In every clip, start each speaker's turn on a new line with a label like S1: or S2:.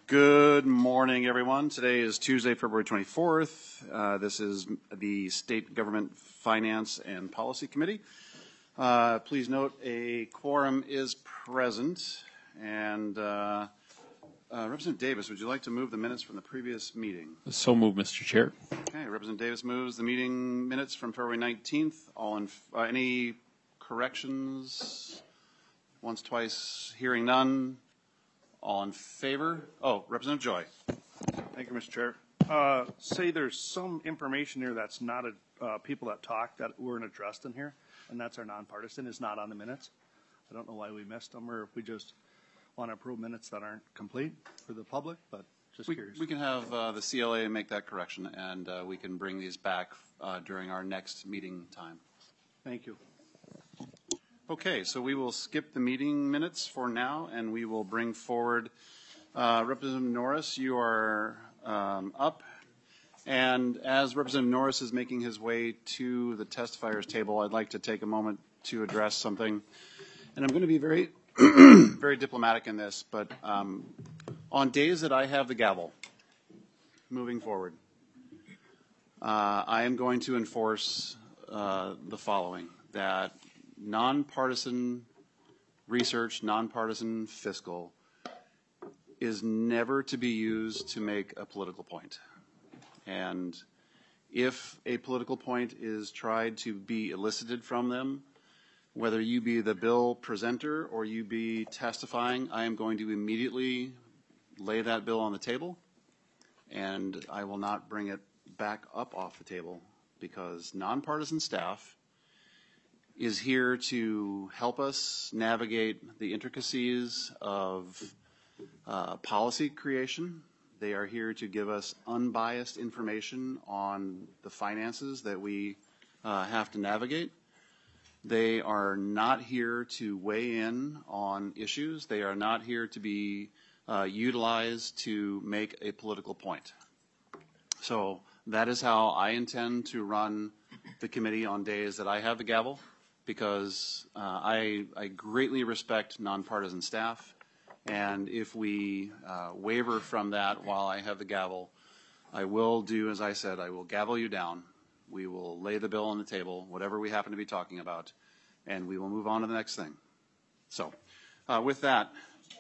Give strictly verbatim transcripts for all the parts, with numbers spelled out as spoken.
S1: Good morning, everyone. Today is Tuesday, February twenty-fourth. Uh, this is the State Government Finance and Policy Committee. Uh, please note a quorum is present. And uh, uh, Representative Davis, would you like to move the minutes from the previous meeting?
S2: So moved, Mister Chair.
S1: Okay, Representative Davis moves the meeting minutes from February nineteenth. All in, uh, any corrections? Once, twice, hearing none. All in favor? Oh, Representative Joy.
S3: Thank you, Mister Chair. Uh, say there's some information here that's not a, uh, people that talk that weren't addressed in here, and that's our nonpartisan is not on the minutes. I don't know why we missed them, or if we just want to approve minutes that aren't complete for the public, but just
S1: we,
S3: curious.
S1: We can have uh, the C L A make that correction, and uh, we can bring these back uh, during our next meeting time.
S3: Thank you.
S1: Okay, so we will skip the meeting minutes for now, and we will bring forward uh, Representative Norris. You are um, up. And as Representative Norris is making his way to the testifiers table, I'd like to take a moment to address something. And I'm going to be very, very diplomatic in this, but um, on days that I have the gavel, moving forward, uh, I am going to enforce uh, the following, that nonpartisan research, nonpartisan fiscal is never to be used to make a political point. And if a political point is tried to be elicited from them, whether you be the bill presenter or you be testifying, I am going to immediately lay that bill on the table, and I will not bring it back up off the table, because nonpartisan staff is here to help us navigate the intricacies of uh, policy creation. They are here to give us unbiased information on the finances that we uh, have to navigate. They are not here to weigh in on issues. They are not here to be uh, utilized to make a political point. So that is how I intend to run the committee on days that I have the gavel, because uh, I, I greatly respect nonpartisan staff. And if we uh, waver from that while I have the gavel, I will do as I said. I will gavel you down. We will lay the bill on the table, whatever we happen to be talking about, and we will move on to the next thing. So uh, with that.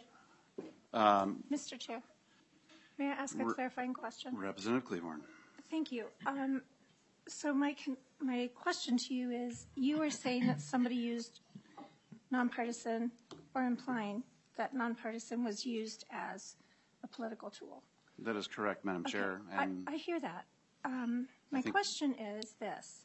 S1: Um,
S4: Mister Chair, may I ask a clarifying question?
S1: Representative Cleaborn.
S4: Thank you. Um, so my, my question to you is, you were saying that somebody used nonpartisan, or implying that nonpartisan was used as a political tool.
S1: That is correct, Madam
S4: Okay.
S1: Chair. And
S4: I, I hear that. Um, my question is this.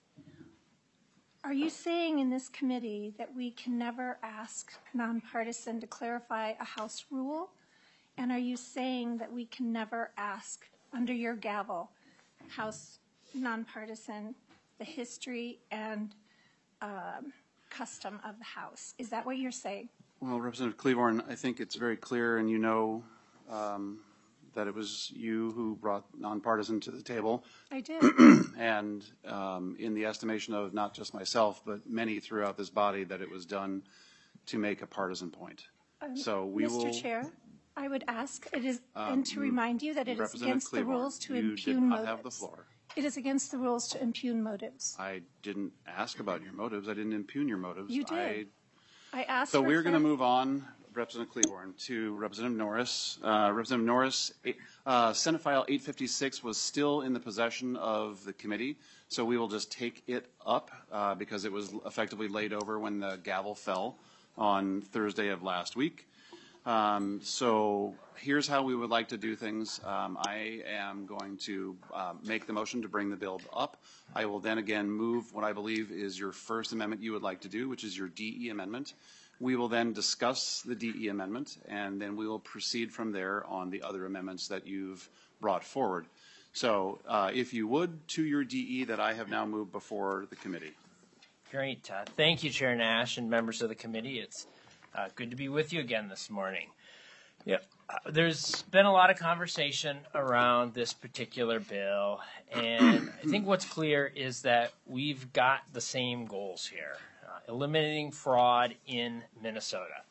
S4: Are you saying in this committee that we can never ask nonpartisan to clarify a House rule? And are you saying that we can never ask, under your gavel, House nonpartisan, the history and um, custom of the House? Is that what you're saying?
S1: Well, Representative Cleaborn, I think it's very clear, and you know um, that it was you who brought nonpartisan to the table.
S4: I did.
S1: And um, in the estimation of not just myself, but many throughout this body, that it was done to make a partisan point.
S4: Um,
S1: so we
S4: Mister
S1: will.
S4: Chair, I would ask, it is,
S1: Um,
S4: and to remind you that it is against the
S1: Cleaborn,
S4: rules to
S1: you
S4: impugn
S1: did not
S4: motives.
S1: have the floor.
S4: It is against the rules to impugn motives.
S1: I didn't ask about your motives. I didn't impugn your motives.
S4: You did.
S1: I,
S4: I asked.
S1: So
S4: for
S1: we're going to
S4: clar-
S1: move on, Representative Cleaborn, to Representative Norris. Uh, Representative Norris, uh, Senate File eight fifty-six was still in the possession of the committee, so we will just take it up uh, because it was effectively laid over when the gavel fell on Thursday of last week. Um, so here's how we would like to do things. Um, I am going to uh, make the motion to bring the bill up. I will then again move what I believe is your first amendment you would like to do, which is your D E amendment. We will then discuss the D E amendment, and then we will proceed from there on the other amendments that you've brought forward. So uh, if you would, to your D E that I have now moved before the committee.
S5: Great. Uh, thank you, Chair Nash and members of the committee. It's uh, good to be with you again this morning. Yeah, uh, there's been a lot of conversation around this particular bill, and I think what's clear is that we've got the same goals here, uh, eliminating fraud in Minnesota.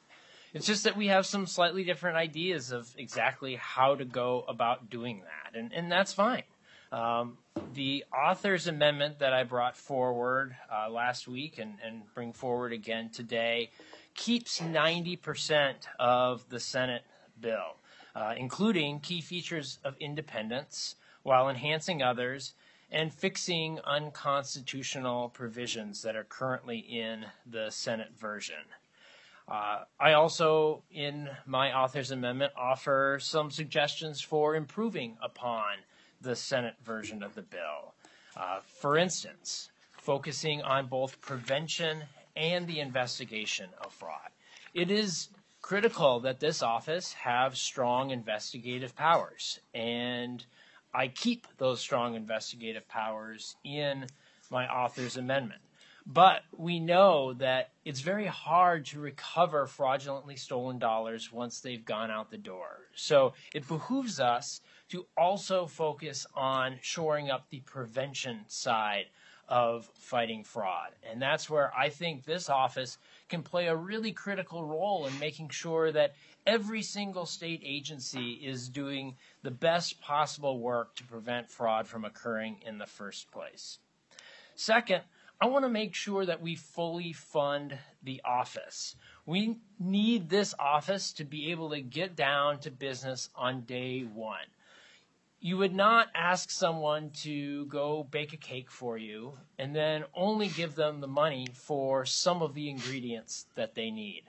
S5: It's just that we have some slightly different ideas of exactly how to go about doing that, and, and that's fine. Um, the author's amendment that I brought forward uh, last week and, and bring forward again today keeps ninety percent of the Senate bill, uh, including key features of independence, while enhancing others and fixing unconstitutional provisions that are currently in the Senate version. Uh, I also, in my author's amendment, offer some suggestions for improving upon the Senate version of the bill. Uh, for instance, focusing on both prevention and the investigation of fraud. It is critical that this office have strong investigative powers, and I keep those strong investigative powers in my author's amendment. But we know that it's very hard to recover fraudulently stolen dollars once they've gone out the door. So it behooves us to also focus on shoring up the prevention side of fighting fraud. And that's where I think this office can play a really critical role in making sure that every single state agency is doing the best possible work to prevent fraud from occurring in the first place. Second, I want to make sure that we fully fund the office. We need this office to be able to get down to business on day one. You would not ask someone to go bake a cake for you and then only give them the money for some of the ingredients that they need.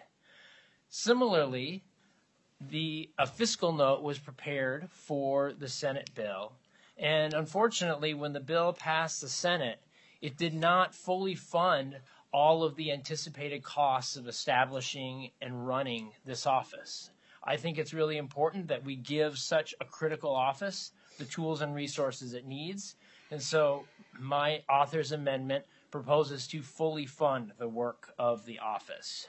S5: Similarly, the a fiscal note was prepared for the Senate bill, and unfortunately, when the bill passed the Senate, it did not fully fund all of the anticipated costs of establishing and running this office. I think it's really important that we give such a critical office the tools and resources it needs. And so my author's amendment proposes to fully fund the work of the office.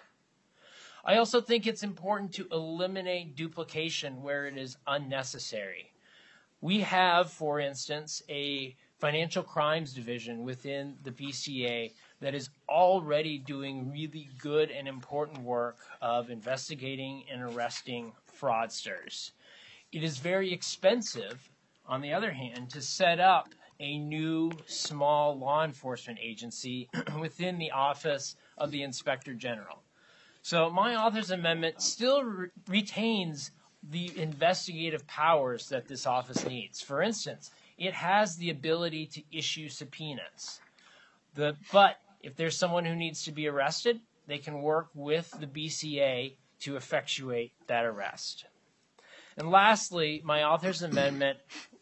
S5: I also think it's important to eliminate duplication where it is unnecessary. We have, for instance, a financial crimes division within the B C A that is already doing really good and important work of investigating and arresting fraudsters. It is very expensive, on the other hand, to set up a new small law enforcement agency within the Office of the Inspector General. So my author's amendment still re- retains the investigative powers that this office needs. For instance, it has the ability to issue subpoenas. The, but if there's someone who needs to be arrested, they can work with the B C A to effectuate that arrest. And lastly, my author's amendment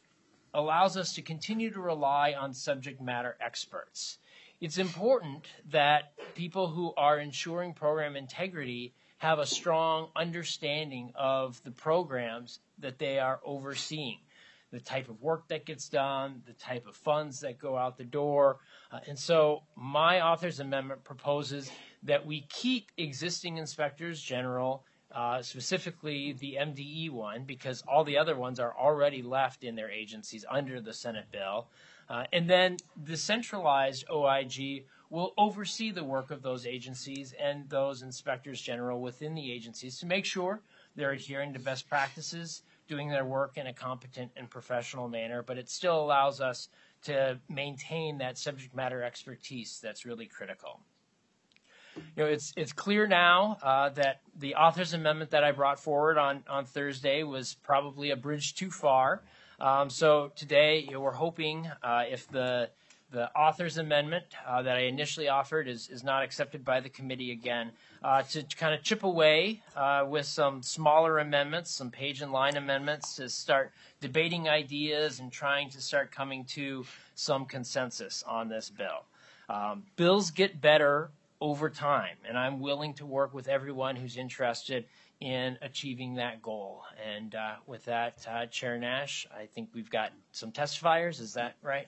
S5: allows us to continue to rely on subject matter experts. It's important that people who are ensuring program integrity have a strong understanding of the programs that they are overseeing, the type of work that gets done, the type of funds that go out the door. Uh, and so my author's amendment proposes that we keep existing inspectors general, uh, specifically the M D E one, because all the other ones are already left in their agencies under the Senate bill. Uh, and then the centralized O I G will oversee the work of those agencies and those inspectors general within the agencies to make sure they're adhering to best practices, doing their work in a competent and professional manner, but it still allows us to maintain that subject matter expertise that's really critical. You know, it's it's clear now uh, that the author's amendment that I brought forward on, on Thursday was probably a bridge too far. Um, so today, you know, we're hoping uh, if the the author's amendment uh, that I initially offered is, is not accepted by the committee again, uh, to, to kind of chip away uh, with some smaller amendments, some page and line amendments to start debating ideas and trying to start coming to some consensus on this bill. Um, bills get better over time, and I'm willing to work with everyone who's interested in achieving that goal. And uh, with that, uh, Chair Nash, I think we've got some testifiers. Is that right?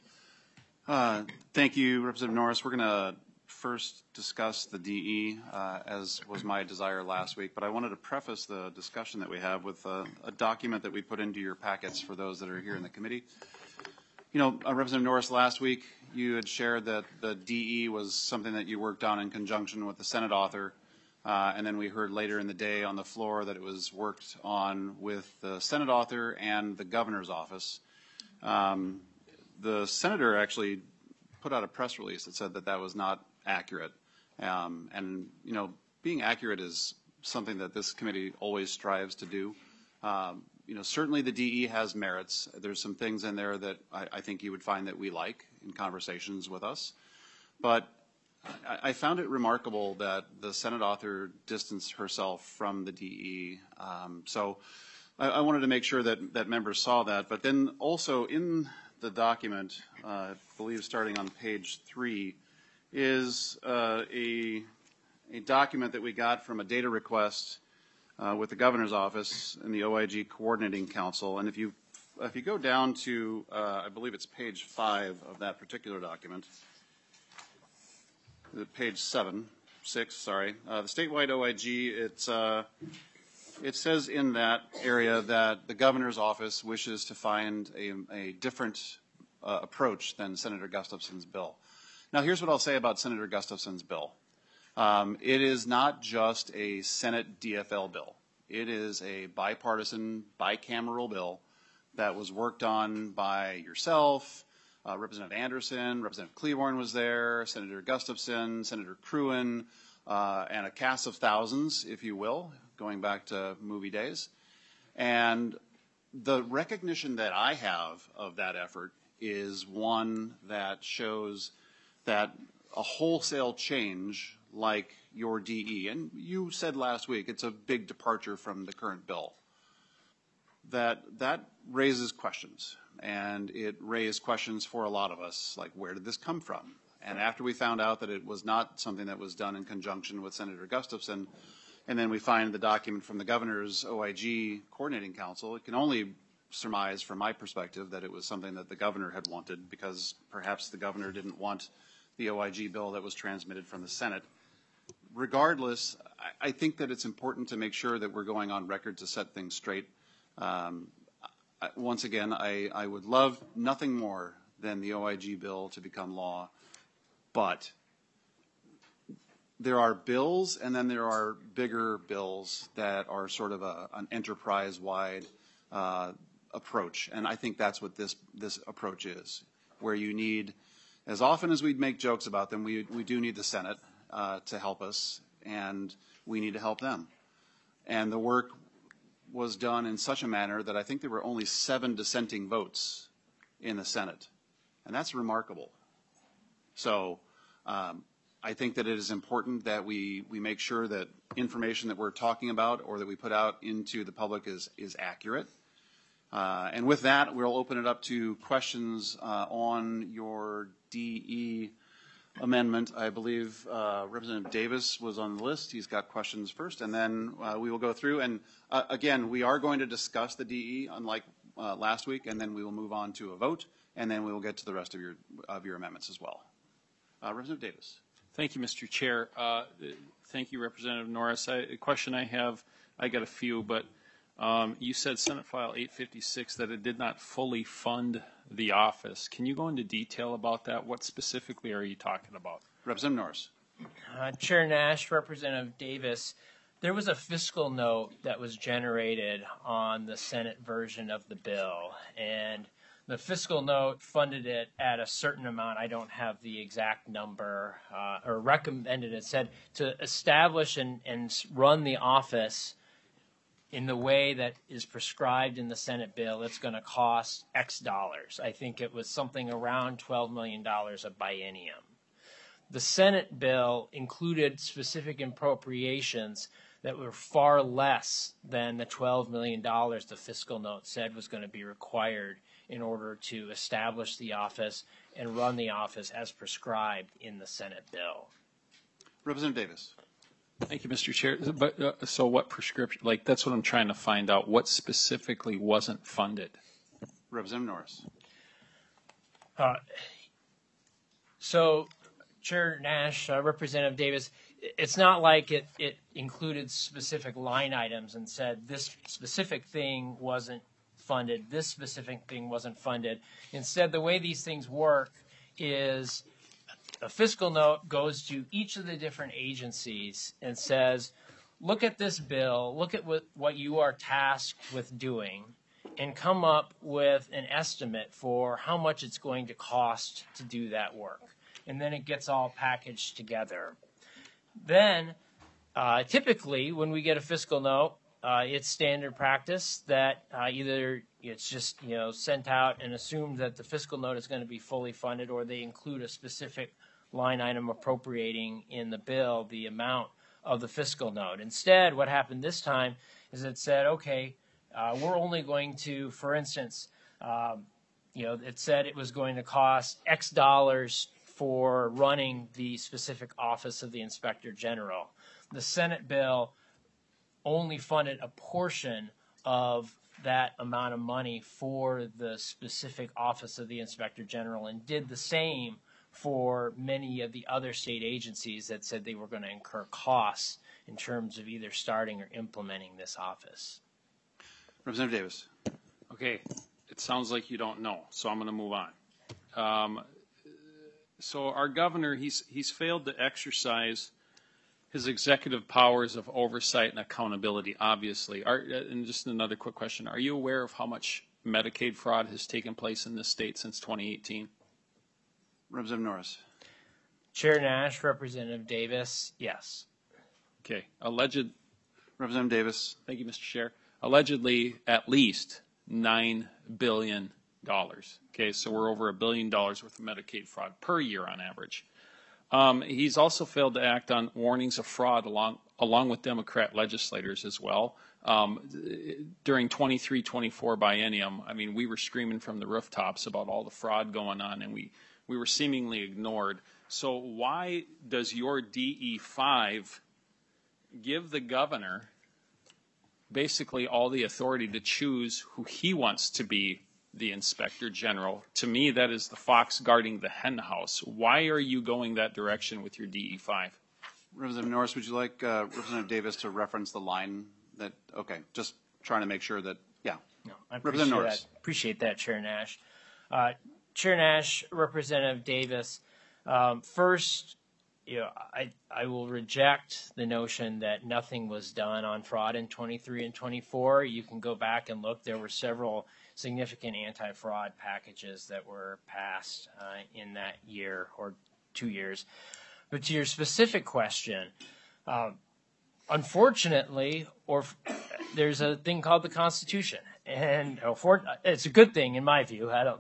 S1: Uh, thank you, Representative Norris. We're going to first discuss the D E, uh, as was my desire last week, but I wanted to preface the discussion that we have with a, a document that we put into your packets for those that are here in the committee. You know, uh, Representative Norris, last week you had shared that the D E was something that you worked on in conjunction with the Senate author. Uh, and then we heard later in the day on the floor that it was worked on with the Senate author and the governor's office. Um, the senator actually put out a press release that said that that was not accurate. Um, and, you know, being accurate is something that this committee always strives to do. Um, you know, certainly the D E has merits. There's some things in there that I, I think you would find that we like in conversations with us. But I, I found it remarkable that the Senate author distanced herself from the D E. Um, so I, I wanted to make sure that, that members saw that. But then also in the document, uh, I believe starting on page three, is uh, a, a document that we got from a data request uh, with the governor's office and the O I G Coordinating Council. And if you, if you go down to, uh, I believe it's page five of that particular document, page seven, six, sorry, uh, the statewide O I G, it's, uh, it says in that area that the governor's office wishes to find a, a different uh, approach than Senator Gustafson's bill. Now, here's what I'll say about Senator Gustafson's bill. Um, it is not just a Senate D F L bill. It is a bipartisan, bicameral bill that was worked on by yourself, uh, Representative Anderson, Representative Cleaborn was there, Senator Gustafson, Senator Cruen, uh, and a cast of thousands, if you will, going back to movie days. And the recognition that I have of that effort is one that shows that a wholesale change like your D E, and you said last week it's a big departure from the current bill, that that raises questions. And it raised questions for a lot of us, like where did this come from? And after we found out that it was not something that was done in conjunction with Senator Gustafson, and then we find the document from the governor's O I G Coordinating Council, it can only surmise from my perspective that it was something that the governor had wanted, because perhaps the governor didn't want the O I G bill that was transmitted from the Senate. Regardless, I, I think that it's important to make sure that we're going on record to set things straight. Um, I, once again, I, I would love nothing more than the O I G bill to become law, but there are bills and then there are bigger bills that are sort of a, an enterprise-wide uh, approach, and I think that's what this, this approach is, where you need, as often as we make jokes about them, we, we do need the Senate uh, to help us, and we need to help them. And the work was done in such a manner that I think there were only seven dissenting votes in the Senate, and that's remarkable. So um, I think that it is important that we, we make sure that information that we're talking about or that we put out into the public is, is accurate. Uh, and with that, we'll open it up to questions uh, on your D E amendment. I believe uh, Representative Davis was on the list. He's got questions first, and then uh, we will go through. And uh, again, we are going to discuss the D E, unlike uh, last week, and then we will move on to a vote, and then we will get to the rest of your of your amendments as well. Uh, Representative Davis.
S2: Thank you, Mister Chair. Uh, thank you, Representative Norris. I, a question I have, I got a few, but um, you said Senate File eight fifty-six that it did not fully fund the office. Can you go into detail about that? What specifically are you talking about?
S1: Representative Norris.
S5: Uh, Chair Nash, Representative Davis, there was a fiscal note that was generated on the Senate version of the bill, and the fiscal note funded it at a certain amount. I don't have the exact number, uh, or recommended it, said to establish and, and run the office in the way that is prescribed in the Senate bill, it's going to cost X dollars. I think it was something around twelve million dollars a biennium. The Senate bill included specific appropriations that were far less than the twelve million dollars the fiscal note said was going to be required in order to establish the office and run the office as prescribed in the Senate bill.
S1: Representative Davis.
S2: Thank you, Mister Chair. But uh, so what prescription, like that's what I'm trying to find out. What specifically wasn't funded?
S1: Representative Norris.
S5: Uh, so, Chair Nash, uh, Representative Davis, it's not like it, it included specific line items and said this specific thing wasn't funded, this specific thing wasn't funded. Instead, the way these things work is a fiscal note goes to each of the different agencies and says, look at this bill, look at what, what you are tasked with doing, and come up with an estimate for how much it's going to cost to do that work. And then it gets all packaged together. Then, uh, typically, when we get a fiscal note, uh, it's standard practice that uh, either it's just you know sent out and assumed that the fiscal note is going to be fully funded, or they include a specific line item appropriating in the bill the amount of the fiscal note. Instead, what happened this time is it said, okay, uh, we're only going to, for instance, um, you know, it said it was going to cost X dollars for running the specific office of the Inspector General. The Senate bill only funded a portion of that amount of money for the specific office of the Inspector General, and did the same for many of the other state agencies that said they were going to incur costs in terms of either starting or implementing this office.
S1: Representative Davis.
S2: Okay, it sounds like you don't know, so I'm going to move on. Um, so our governor, he's he's failed to exercise his executive powers of oversight and accountability, obviously. Are, and just another quick question. Are you aware of how much Medicaid fraud has taken place in this state since twenty eighteen?
S1: Representative Norris.
S5: Chair Nash, Representative Davis, yes.
S2: Okay. Alleged.
S1: Representative Davis.
S2: Thank you, Mister Chair. Allegedly, at least nine billion dollars. Okay, so we're over a billion dollars worth of Medicaid fraud per year on average. Um, he's also failed to act on warnings of fraud along along with Democrat legislators as well. Um, during twenty-three twenty-four biennium, I mean, we were screaming from the rooftops about all the fraud going on, and we, we were seemingly ignored. So why does your D E five give the governor basically all the authority to choose who he wants to be the Inspector General? To me, that is the fox guarding the hen house. Why are you going that direction with your D E five?
S1: Representative Norris, would you like uh, Representative Davis to reference the line that, okay, just trying to make sure that, yeah.
S5: No, I
S1: Representative
S5: appreciate
S1: Norris.
S5: that. Appreciate that, Chair Nash. Uh, Chair Nash, Representative Davis, um, first, you know, I, I will reject the notion that nothing was done on fraud in twenty-three and twenty-four. You can go back and look. There were several significant anti-fraud packages that were passed uh, in that year or two years. But to your specific question, um, unfortunately, or there's a thing called the Constitution, and or for, it's a good thing in my view. I don't.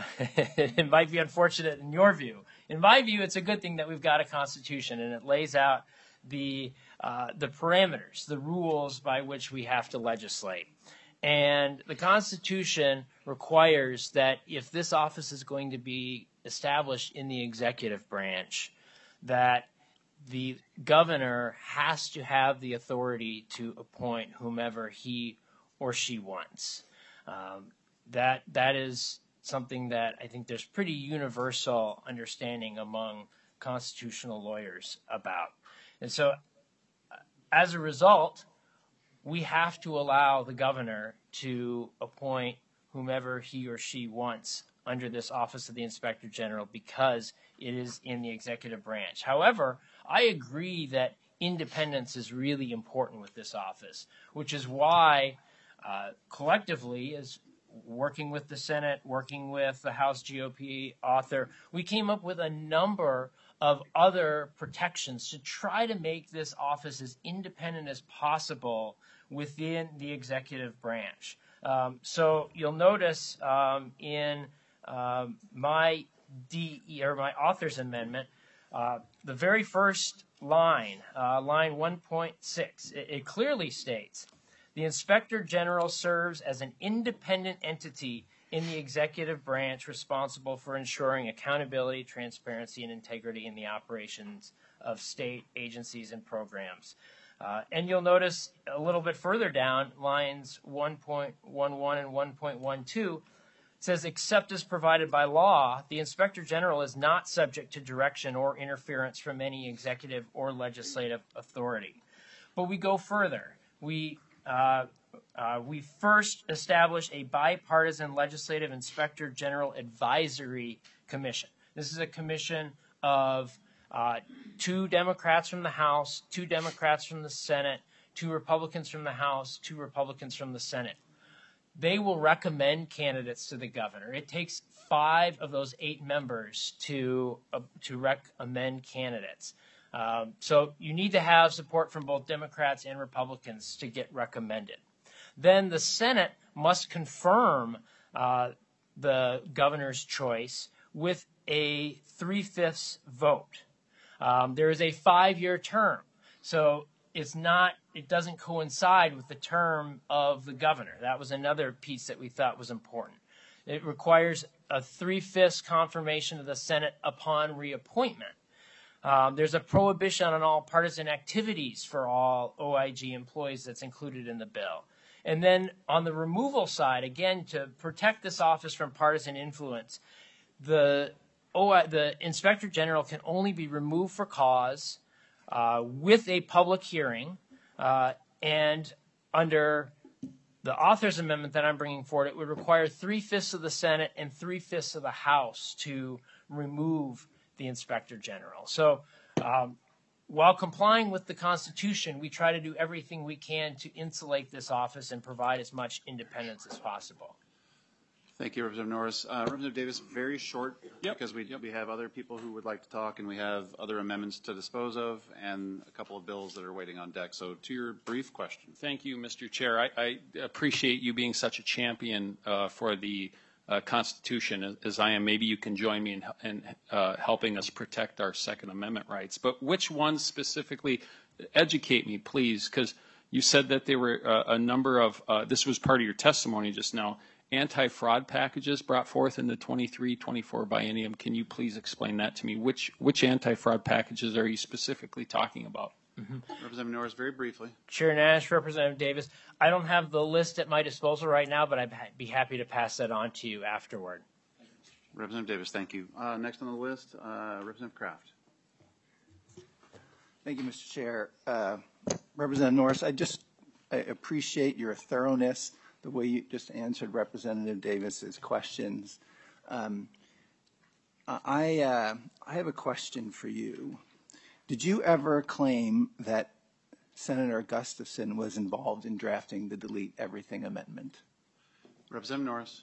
S5: It might be unfortunate in your view. In my view, it's a good thing that we've got a Constitution, and it lays out the uh, the parameters, the rules by which we have to legislate. And the Constitution requires that if this office is going to be established in the executive branch, that the governor has to have the authority to appoint whomever he or she wants. Um, that that is something that I think there's pretty universal understanding among constitutional lawyers about. And so as a result, we have to allow the governor to appoint whomever he or she wants under this office of the Inspector General because it is in the executive branch. However, I agree that independence is really important with this office, which is why uh, collectively, as working with the Senate, working with the House G O P author, we came up with a number of other protections to try to make this office as independent as possible within the executive branch. Um, so you'll notice um, in um, my D E or my author's amendment, uh, the very first line, uh, line one point six, it, it clearly states, the Inspector General serves as an independent entity in the executive branch responsible for ensuring accountability, transparency, and integrity in the operations of state agencies and programs. Uh, and you'll notice a little bit further down, lines one point one one and one point one two, says, except as provided by law, the Inspector General is not subject to direction or interference from any executive or legislative authority. But we go further. We Uh, uh, we first established a bipartisan legislative Inspector General Advisory Commission. This is a commission of uh, two Democrats from the House, two Democrats from the Senate, two Republicans from the House, two Republicans from the Senate. They will recommend candidates to the governor. It takes five of those eight members to uh, to recommend candidates. Um, so you need to have support from both Democrats and Republicans to get recommended. Then the Senate must confirm uh, the governor's choice with a three-fifths vote. Um, there is a five-year term, so it's not. It doesn't coincide with the term of the governor. That was another piece that we thought was important. It requires a three-fifths confirmation of the Senate upon reappointment. Um, there's a prohibition on all partisan activities for all O I G employees that's included in the bill. And then on the removal side, again, to protect this office from partisan influence, the O I, the Inspector General can only be removed for cause uh, with a public hearing, uh, and under the author's amendment that I'm bringing forward, it would require three-fifths of the Senate and three-fifths of the House to remove the Inspector General. So um, while complying with the Constitution, we try to do everything we can to insulate this office and provide as much independence as possible.
S1: Thank you, Representative Norris. Uh, Representative Davis, very short,
S2: Yep.
S1: because we,
S2: Yep.
S1: we have other people who would like to talk, and we have other amendments to dispose of, and a couple of bills that are waiting on deck. So to your brief question.
S2: Thank you, Mister Chair. I, I appreciate you being such a champion uh, for the uh, Constitution, as, as I am. Maybe you can join me in, in uh, helping us protect our Second Amendment rights. But which ones specifically? Educate me, please, because you said that there were uh, a number of, uh, this was part of your testimony just now, anti-fraud packages brought forth in the twenty-three twenty-four biennium. Can you please explain that to me? Which which anti-fraud packages are you specifically talking about?
S1: Mm-hmm. Representative Norris, very briefly.
S5: Chair Nash, Representative Davis, I don't have the list at my disposal right now, but I'd be happy to pass that on to you afterward.
S1: Representative Davis, thank you. Uh, next on the list, uh, Representative Kraft.
S6: Thank you, Mister Chair. Uh, Representative Norris, I just I appreciate your thoroughness, the way you just answered Representative Davis's questions. Um, I, uh, I have a question for you. Did you ever claim that Senator Gustafson was involved in drafting the Delete Everything Amendment?
S1: Representative Norris.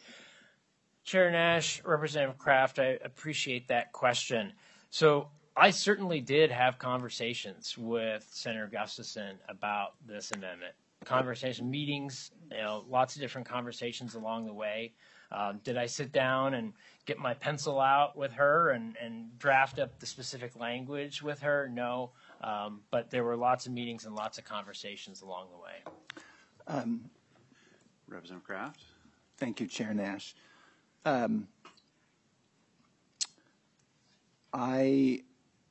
S5: Chair Nash, Representative Kraft, I appreciate that question. So I certainly did have conversations with Senator Gustafson about this amendment. Conversation meetings, you know, lots of different conversations along the way. Um, did I sit down and get my pencil out with her and, and draft up the specific language with her? No, um, but there were lots of meetings and lots of conversations along the way.
S6: Um,
S1: Representative Kraft.
S6: Thank you, Chair Nash. Um, I,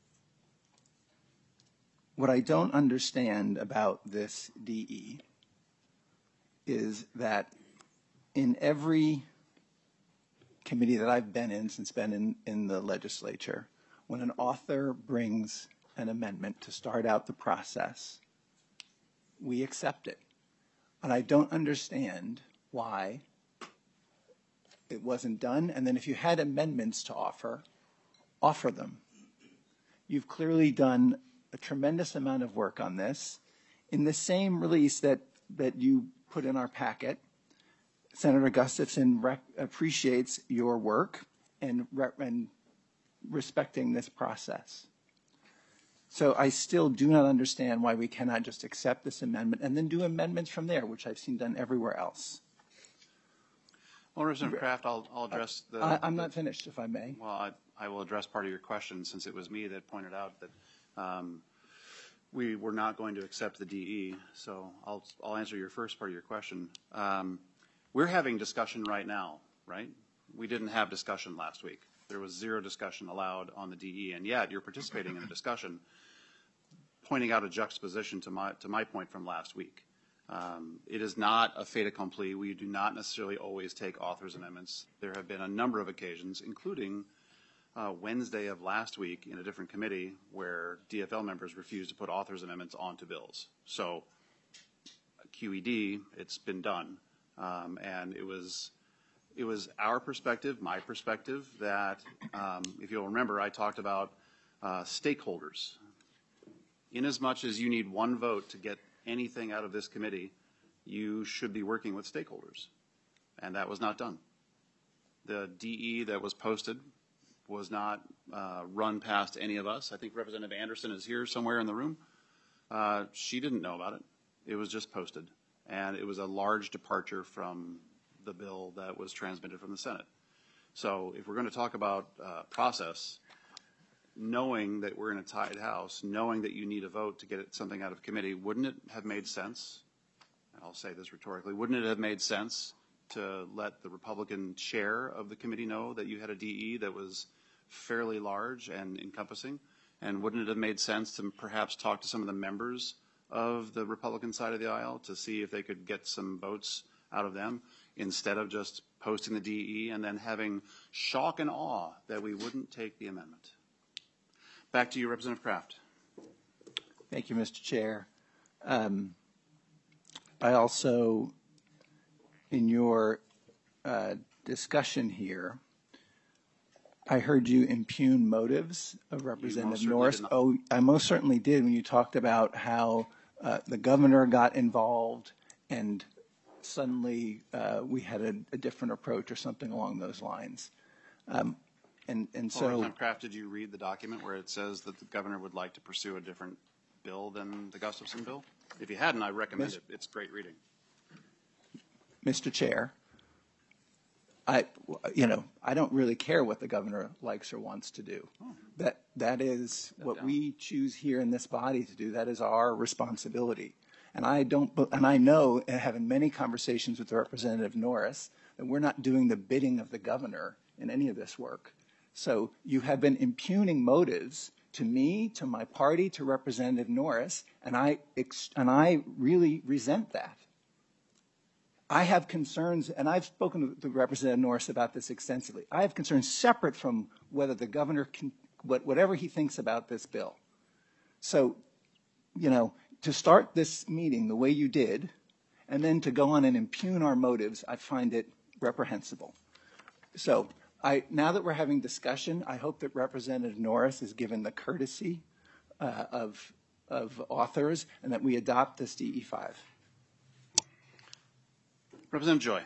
S6: what I don't understand about this D E is that in every committee that I've been in since been in, in the legislature, when an author brings an amendment to start out the process, we accept it. And I don't understand why it wasn't done. And then if you had amendments to offer, offer them. You've clearly done a tremendous amount of work on this. In the same release that, that you put in our packet, Senator Gustafson rec- appreciates your work and, re- and respecting this process. So I still do not understand why we cannot just accept this amendment and then do amendments from there, which I've seen done everywhere else.
S1: Well, Representative Kraft, I'll, I'll address the...
S6: I, I'm
S1: the,
S6: not finished, if I may.
S1: Well, I, I will address part of your question, since it was me that pointed out that um, we were not going to accept the D E. So I'll, I'll answer your first part of your question. Um, we're having discussion right now, right? We didn't have discussion last week. There was zero discussion allowed on the D E, and yet you're participating in a discussion pointing out a juxtaposition to my, to my point from last week. Um, it is not a fait accompli. We do not necessarily always take authors' amendments. There have been a number of occasions, including uh, Wednesday of last week in a different committee, where D F L members refused to put authors' amendments onto bills. So Q E D, it's been done. Um, and it was, it was our perspective, my perspective, that um, if you'll remember, I talked about Uh, stakeholders. Inasmuch as you need one vote to get anything out of this committee, you should be working with stakeholders. And that was not done. The D E that was posted was not uh, run past any of us. I think Representative Anderson is here somewhere in the room. Uh, she didn't know about it. It was just posted. And it was a large departure from the bill that was transmitted from the Senate. So if we're going to talk about uh, process, knowing that we're in a tied house, knowing that you need a vote to get something out of committee, wouldn't it have made sense, and I'll say this rhetorically, wouldn't it have made sense to let the Republican chair of the committee know that you had a D E that was fairly large and encompassing? And wouldn't it have made sense to perhaps talk to some of the members of the Republican side of the aisle to see if they could get some votes out of them instead of just posting the D E and then having shock and awe that we wouldn't take the amendment? Back to you, Representative Kraft.
S6: Thank you, Mister Chair. Um, I also, in your uh, discussion here, I heard you impugn motives of Representative Norris. Oh, I most certainly did when you talked about how uh, the governor got involved and suddenly uh, we had a, a different approach or something along those lines. Um, and, and so,
S1: Representative Kraft, did you read the document where it says that the governor would like to pursue a different bill than the Gustafson bill? If you hadn't, I recommend it. It's great reading.
S6: Mister Chair, I, you know, I don't really care what the governor likes or wants to do. Oh. That that is what down. we choose here in this body to do. That is our responsibility. And I don't, and I know, and having many conversations with Representative Norris, that we're not doing the bidding of the governor in any of this work. So you have been impugning motives to me, to my party, to Representative Norris, and I and I really resent that. I have concerns, and I've spoken to Representative Norris about this extensively. I have concerns separate from whether the governor can, what, whatever he thinks about this bill. So, you know, to start this meeting the way you did, and then to go on and impugn our motives, I find it reprehensible. So, I, now that we're having discussion, I hope that Representative Norris is given the courtesy uh, of, of authors, and that we adopt this D E five.
S1: Representative Joy.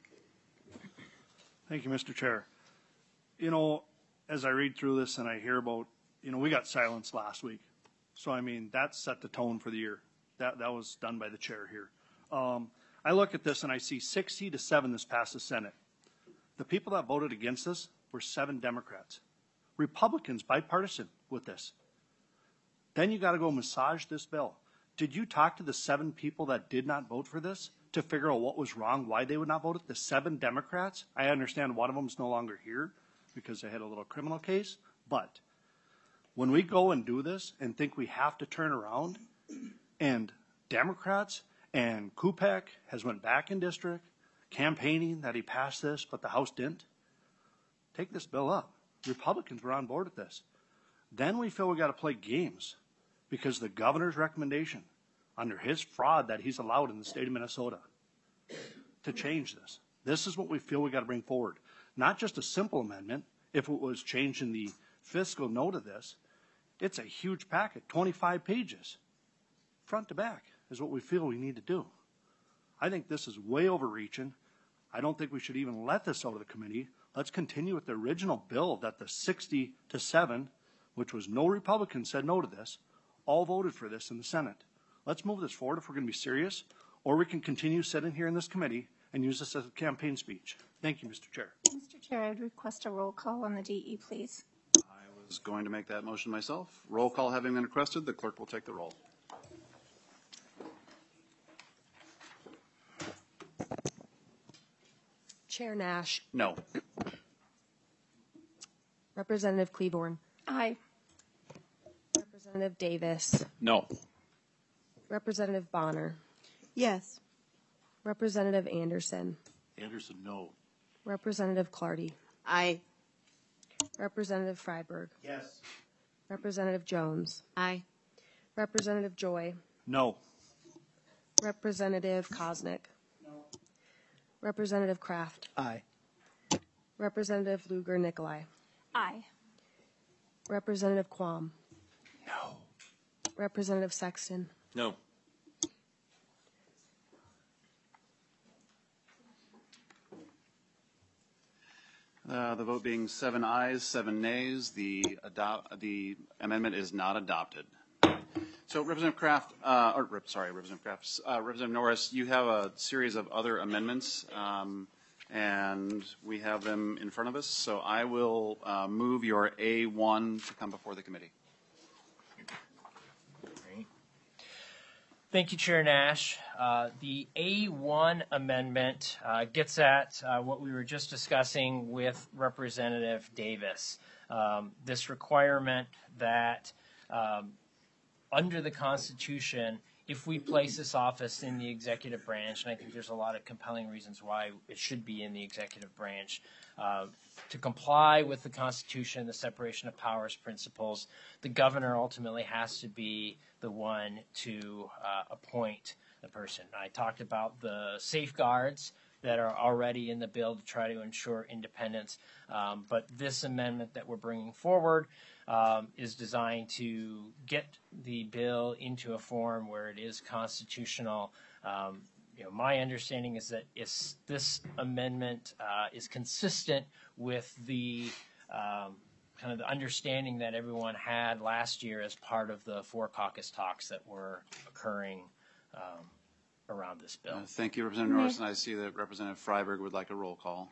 S3: Thank you, Mister Chair. You know, as I read through this and I hear about, you know, we got silenced last week. So, I mean, that set the tone for the year. That, that was done by the chair here. Um, I look at this and I see sixty to seven this passed the Senate. The people that voted against this were seven Democrats. Republicans, bipartisan with this. Then you got to go massage this bill. Did you talk to the seven people that did not vote for this to figure out what was wrong, why they would not vote it? The seven Democrats? I understand one of them is no longer here because they had a little criminal case. But when we go and do this and think we have to turn around, and Democrats and Kupek has went back in district, campaigning that he passed this, but the House didn't, take this bill up. Republicans were on board with this. Then we feel we got to play games because the governor's recommendation under his fraud that he's allowed in the state of Minnesota to change this. This is what we feel we got to bring forward. Not just a simple amendment. If it was changing the fiscal note of this, it's a huge packet, twenty-five pages. Front to back is what we feel we need to do. I think this is way overreaching. I don't think we should even let this out of the committee. Let's continue with the original bill that the sixty to seven, which was no Republican said no to this, all voted for this in the Senate. Let's move this forward if we're going to be serious, or we can continue sitting here in this committee and use this as a campaign speech. Thank you, Mister Chair.
S4: Mister Chair, I would request a roll call on the D E, please.
S1: I was going to make that motion myself. Roll call having been requested, the clerk will take the roll.
S7: Chair Nash.
S1: No.
S7: Representative Cleaborn.
S4: Aye.
S7: Representative Davis.
S2: No.
S7: Representative Bonner.
S8: Yes.
S7: Representative Anderson.
S1: Anderson, no.
S7: Representative Clardy.
S8: Aye.
S7: Representative Freiberg.
S3: Yes.
S7: Representative Jones.
S8: Aye.
S7: Representative Joy.
S3: No.
S7: Representative Kosnick.
S3: No.
S7: Representative Kraft.
S6: Aye.
S7: Representative Lugar Nikolai.
S4: Aye.
S7: Representative Quam.
S5: No.
S7: Representative Sexton.
S2: No.
S1: Uh, the vote being seven ayes, seven nays, the adopt, the amendment is not adopted. So Representative Kraft, uh, or rep, sorry, Representative Kraft, uh, Representative Norris, you have a series of other amendments, um, and we have them in front of us. So I will uh, move your A one to come before the committee.
S5: Great. Thank you, Chair Nash. Uh, the A one amendment uh, gets at uh, what we were just discussing with Representative Davis. Um, this requirement that um, under the Constitution, if we place this office in the executive branch, and I think there's a lot of compelling reasons why it should be in the executive branch, uh, to comply with the Constitution, the separation of powers principles, the governor ultimately has to be the one to uh, appoint the person. I talked about the safeguards that are already in the bill to try to ensure independence, um, but this amendment that we're bringing forward um, is designed to get the bill into a form where it is constitutional. Um, you know, my understanding is that is this amendment uh, is consistent with the um, kind of the understanding that everyone had last year as part of the four caucus talks that were occurring um, around this bill.
S1: Uh, thank you, Representative Norris, and I see that Representative Freiberg would like a roll call.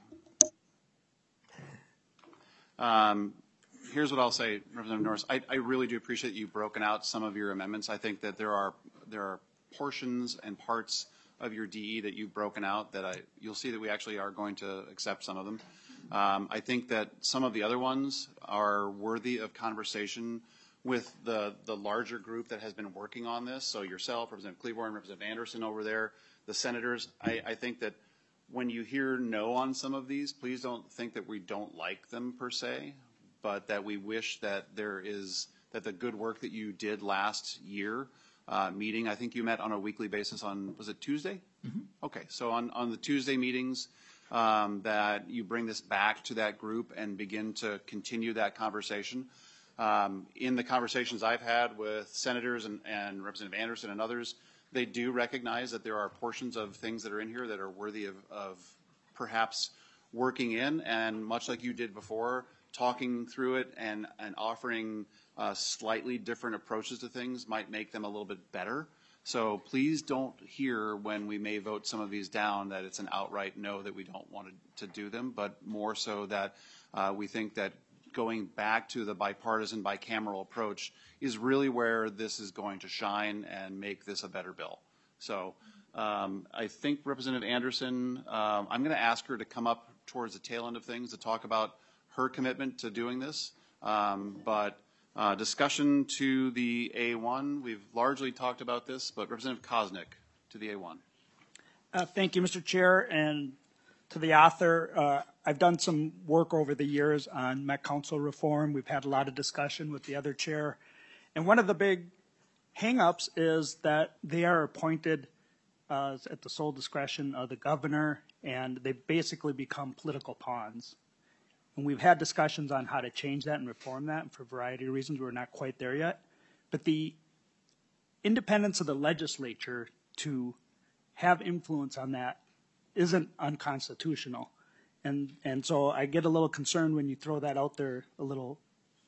S1: Um, here's what I'll say, Representative Norris. I, I really do appreciate you broken out some of your amendments. I think that there are there are portions and parts of your D E that you've broken out that I you'll see that we actually are going to accept some of them. Um, I think that some of the other ones are worthy of conversation with the, the larger group that has been working on this. So yourself, Representative Cleaborn, Representative Anderson over there, the senators. I, I think that when you hear no on some of these, please don't think that we don't like them per se, but that we wish that there is, that the good work that you did last year uh, meeting, I think you met on a weekly basis on, was it Tuesday? Mm-hmm. Okay, so on, on the Tuesday meetings, um, that you bring this back to that group and begin to continue that conversation. Um, in the conversations I've had with senators and, and Representative Anderson and others, they do recognize that there are portions of things that are in here that are worthy of, of perhaps working in, and much like you did before, talking through it and, and offering uh, slightly different approaches to things might make them a little bit better. So please don't hear when we may vote some of these down that it's an outright no, that we don't want to, to do them, but more so that uh, we think that going back to the bipartisan, bicameral approach is really where this is going to shine and make this a better bill. So um, I think Representative Anderson, um, I'm going to ask her to come up towards the tail end of things to talk about her commitment to doing this. Um, but uh, discussion to the A one, we've largely talked about this, but Representative Koznick to the A one.
S8: Uh, thank you, Mister Chair, and to the author. Uh, I've done some work over the years on Met Council reform. We've had a lot of discussion with the other chair. And one of the big hang-ups is that they are appointed uh, at the sole discretion of the governor, and they basically become political pawns. And we've had discussions on how to change that and reform that, and for a variety of reasons we're not quite there yet. But the independence of the legislature to have influence on that isn't unconstitutional. And and so I get a little concerned when you throw that out there a little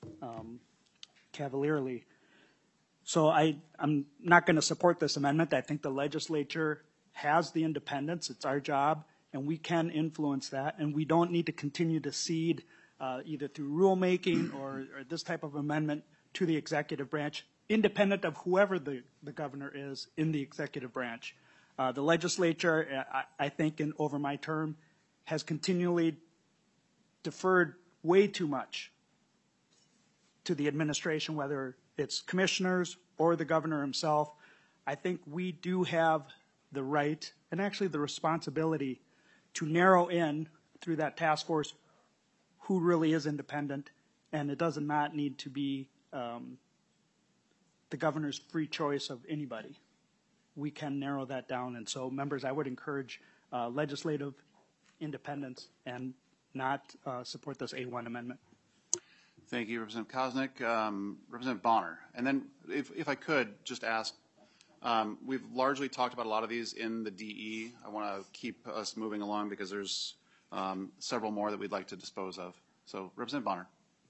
S8: um, cavalierly. So I, I'm not going to support this amendment. I think the legislature has the independence. It's our job, and we can influence that. And we don't need to continue to cede uh, either through rulemaking or, or this type of amendment to the executive branch, independent of whoever the, the governor is in the executive branch. Uh, the legislature, I, I think, in over my term, has continually deferred way too much to the administration, whether it's commissioners or the governor himself. I think we do have the right and actually the responsibility to narrow in through that task force who really is independent, and it does not need to be um, the governor's free choice of anybody. We can narrow that down, and so members, I would encourage uh, legislative independence and not uh, support this A one amendment.
S1: Thank you, Representative Koznick. Um, Representative Bonner. And then if, if I could just ask, um, we've largely talked about a lot of these in the D E. I want to keep us moving along because there's um, several more that we'd like to dispose of. So Representative Bonner.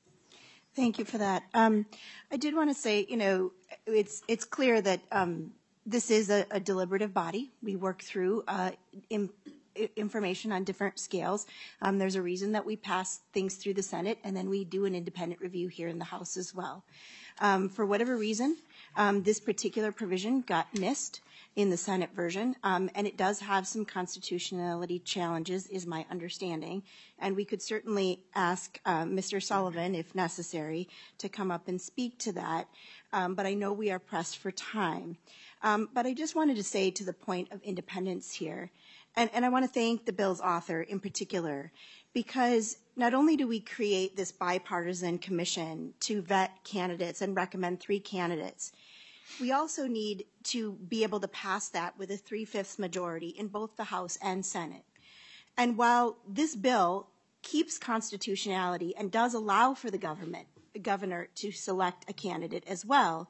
S9: Thank you for that. Um, I did want to say, you know, it's it's clear that um, this is a, a deliberative body. We work through uh, in, information on different scales. Um, there's a reason that we pass things through the Senate, and then we do an independent review here in the House as well. Um, for whatever reason, um, this particular provision got missed in the Senate version, um, and it does have some constitutionality challenges, is my understanding. And we could certainly ask uh, Mister Sullivan, if necessary, to come up and speak to that. Um, but I know we are pressed for time. Um, but I just wanted to say to the point of independence here, and, and I want to thank the bill's author in particular, because not only do we create this bipartisan commission to vet candidates and recommend three candidates, we also need to be able to pass that with a three-fifths majority in both the House and Senate. And while this bill keeps constitutionality and does allow for the government, the governor to select a candidate as well,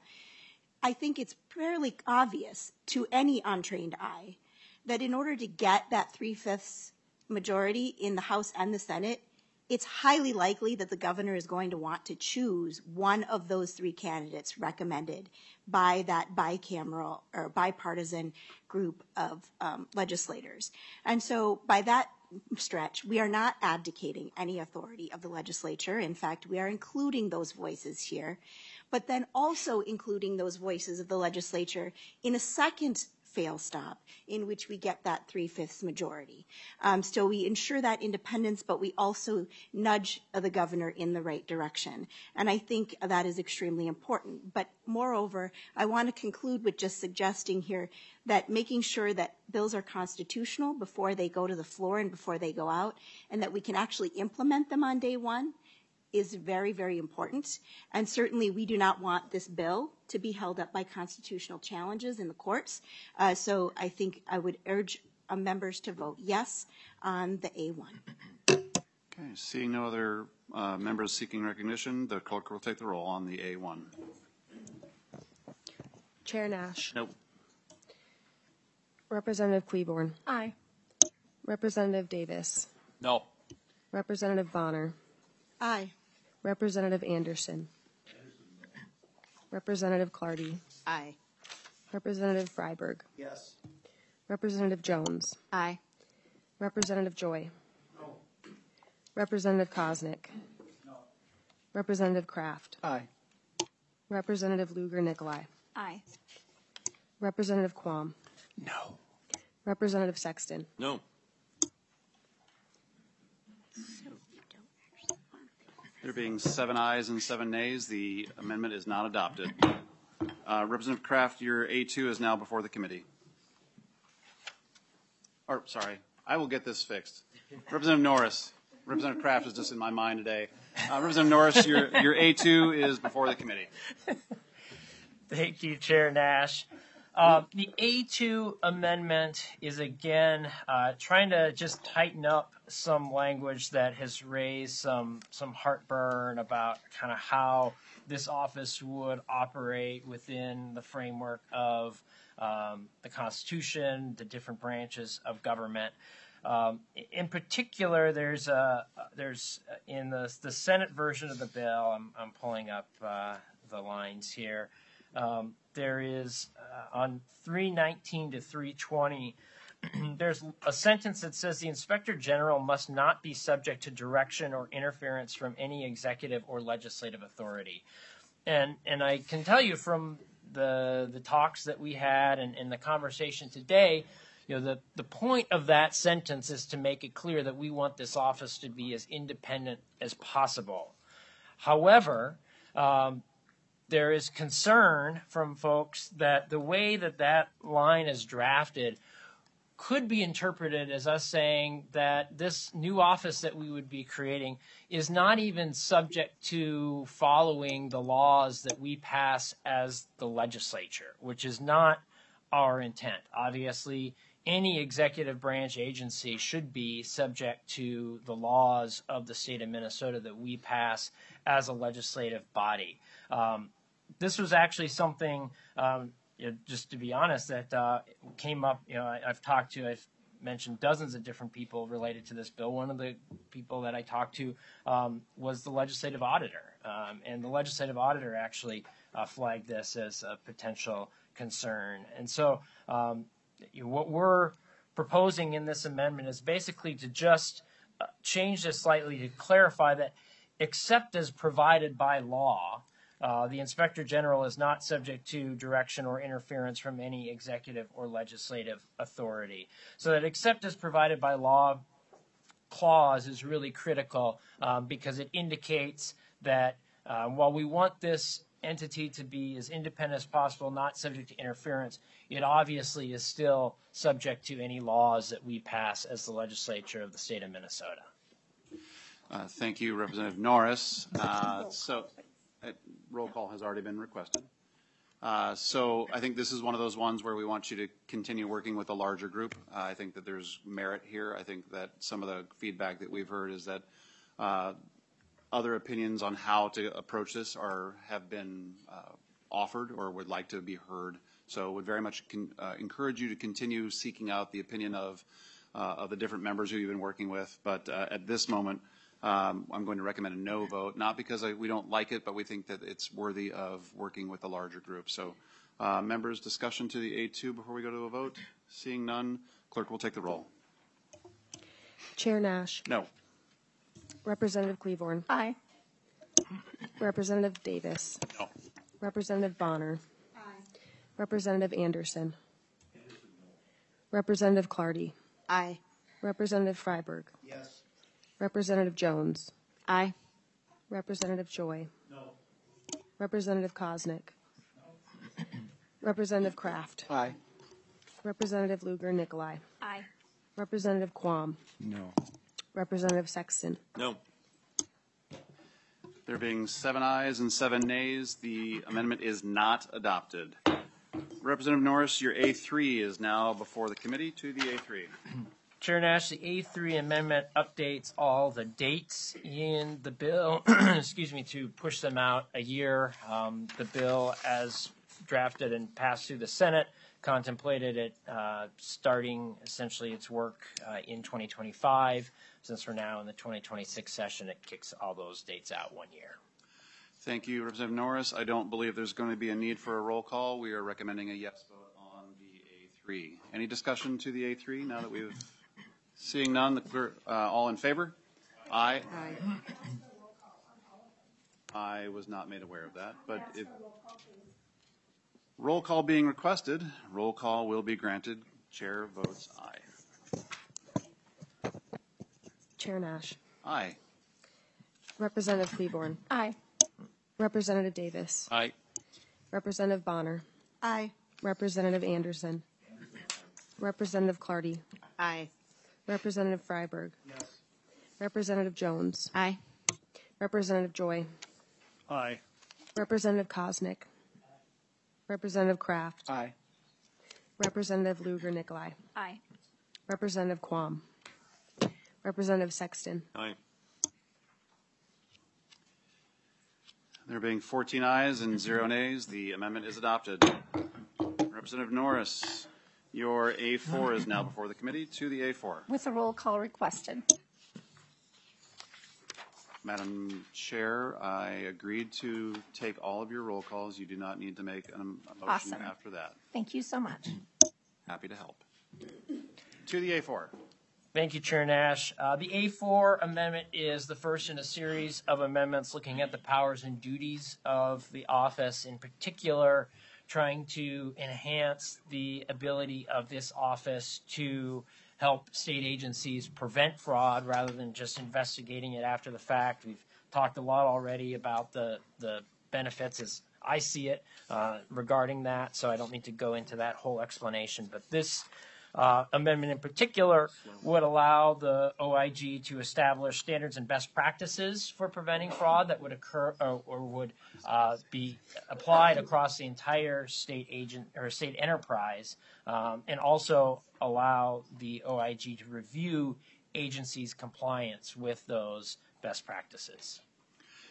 S9: I think it's fairly obvious to any untrained eye that in order to get that three-fifths majority in the House and the Senate, it's highly likely that the governor is going to want to choose one of those three candidates recommended by that bicameral or bipartisan group of um, legislators. And so by that stretch, we are not abdicating any authority of the legislature. In fact, we are including those voices here, but then also including those voices of the legislature in a second fail stop in which we get that three-fifths majority. Um, so we ensure that independence, but we also nudge the governor in the right direction. And I think that is extremely important. But moreover, I want to conclude with just suggesting here that making sure that bills are constitutional before they go to the floor and before they go out, and that we can actually implement them on day one is very, very important. And certainly we do not want this bill to be held up by constitutional challenges in the courts. Uh, so I think I would urge uh, members to vote yes on the A one.
S1: Okay, seeing no other uh, members seeking recognition, the clerk will take the roll on the A one.
S7: Chair Nash.
S1: Nope.
S7: Representative Cleburne.
S4: Aye.
S7: Representative Davis.
S2: No.
S7: Representative Bonner.
S9: Aye.
S7: Representative Anderson. Representative Clardy.
S9: Aye.
S7: Representative Freiberg.
S3: Yes.
S7: Representative Jones.
S9: Aye.
S7: Representative Joy. No. Representative Koznick. No. Representative Kraft.
S6: Aye.
S7: Representative Lugar Nicolai.
S9: Aye.
S7: Representative Quam.
S2: No.
S7: Representative Sexton.
S2: No.
S1: There being seven ayes and seven nays, the amendment is not adopted. Uh, Representative Kraft, your A two is now before the committee. Or, sorry, I will get this fixed. Representative Norris. Representative Kraft is just in my mind today. Uh, Representative Norris, your, your A two is before the committee.
S5: Thank you, Chair Nash. Uh, the A two amendment is, again, uh, trying to just tighten up some language that has raised some some heartburn about kind of how this office would operate within the framework of um, the Constitution, the different branches of government. Um, in particular, there's a there's in the the Senate version of the bill. I'm I'm pulling up uh, the lines here. Um, there is uh, on three nineteen to three twenty. There's a sentence that says the Inspector General must not be subject to direction or interference from any executive or legislative authority. And and I can tell you from the the talks that we had and, and the conversation today, you know, the, the point of that sentence is to make it clear that we want this office to be as independent as possible. However, um, there is concern from folks that the way that that line is drafted could be interpreted as us saying that this new office that we would be creating is not even subject to following the laws that we pass as the legislature, which is not our intent. Obviously, any executive branch agency should be subject to the laws of the state of Minnesota that we pass as a legislative body. Um, this was actually something, um, you know, just to be honest, that uh, came up. You know, I, I've talked to, I've mentioned dozens of different people related to this bill. One of the people that I talked to um, was the legislative auditor, um, and the legislative auditor actually uh, flagged this as a potential concern. And so, um, you know, what we're proposing in this amendment is basically to just uh, change this slightly to clarify that, except as provided by law, Uh, the Inspector General is not subject to direction or interference from any executive or legislative authority. So that except as provided by law clause is really critical um, because it indicates that uh, while we want this entity to be as independent as possible, not subject to interference, it obviously is still subject to any laws that we pass as the legislature of the state of Minnesota.
S1: Uh, thank you, Representative Norris. Uh, so. Uh, roll call has already been requested. Uh, so I think this is one of those ones where we want you to continue working with a larger group. Uh, I think that there's merit here. I think that some of the feedback that we've heard is that uh, other opinions on how to approach this are have been uh, offered or would like to be heard. So would very much con uh, encourage you to continue seeking out the opinion of, uh, of the different members who you've been working with. But uh, at this moment, Um, I'm going to recommend a no vote, not because I, we don't like it, but we think that it's worthy of working with a larger group. So uh, members, discussion to the A two before we go to a vote? Seeing none, clerk will take the roll.
S7: Chair Nash.
S1: No.
S7: Representative Cleavorn.
S4: Aye.
S7: Representative Davis.
S1: No.
S7: Representative Bonner. Aye. Representative Anderson. Representative Clardy.
S9: Aye.
S7: Representative Freiberg.
S3: Yes.
S7: Representative Jones.
S9: Aye.
S7: Representative Joy.
S3: No.
S7: Representative Koznick. No. Representative Kraft.
S6: Aye.
S7: Representative Lugar Nicolai.
S4: Aye.
S7: Representative Quam.
S6: No.
S7: Representative Sexton.
S1: No. There being seven ayes and seven nays, the amendment is not adopted. Representative Norris, your A three is now before the committee. To the A three.
S5: Chair Nash, the A three amendment updates all the dates in the bill, excuse me, to push them out a year. Um, the bill, as drafted and passed through the Senate, contemplated it uh, starting essentially its work uh, in twenty twenty-five. Since we're now in the twenty twenty-six session, it kicks all those dates out one year.
S1: Thank you, Representative Norris. I don't believe there's going to be a need for a roll call. We are recommending a yes vote on the A three. Any discussion to the A three now that we've seeing none, the clear, uh, all in favor? Aye.
S9: Aye.
S1: I was not made aware of that, but if roll call being requested, roll call will be granted. Chair votes aye.
S7: Chair Nash.
S1: Aye.
S7: Representative Cleavorn.
S4: Aye.
S7: Representative Davis.
S2: Aye.
S7: Representative Bonner.
S9: Aye.
S7: Representative Anderson. Representative Clardy.
S9: Aye.
S7: Representative Freiberg.
S3: Yes.
S7: Representative Jones.
S9: Aye.
S7: Representative Joy.
S3: Aye.
S7: Representative Koznick. Representative Kraft.
S6: Aye.
S7: Representative Lugar Nicolai.
S4: Aye.
S7: Representative Quam. Representative Sexton.
S1: Aye. There being fourteen ayes and zero nays, the amendment is adopted. Representative Norris, your A four is now before the committee. To the A four.
S4: With a roll call requested.
S1: Madam Chair, I agreed to take all of your roll calls. You do not need to make an, a motion
S4: Awesome.
S1: after that.
S4: Thank you so much.
S1: Happy to help. To the A four.
S5: Thank you, Chair Nash. Uh, the A four amendment is the first in a series of amendments looking at the powers and duties of the office, in particular trying to enhance the ability of this office to help state agencies prevent fraud rather than just investigating it after the fact. We've talked a lot already about the, the benefits as I see it uh, regarding that, so I don't need to go into that whole explanation. But this uh, amendment in particular would allow the O I G to establish standards and best practices for preventing fraud that would occur or, or would uh, be applied across the entire state agent or state enterprise, um, and also allow the O I G to review agencies' compliance with those best practices.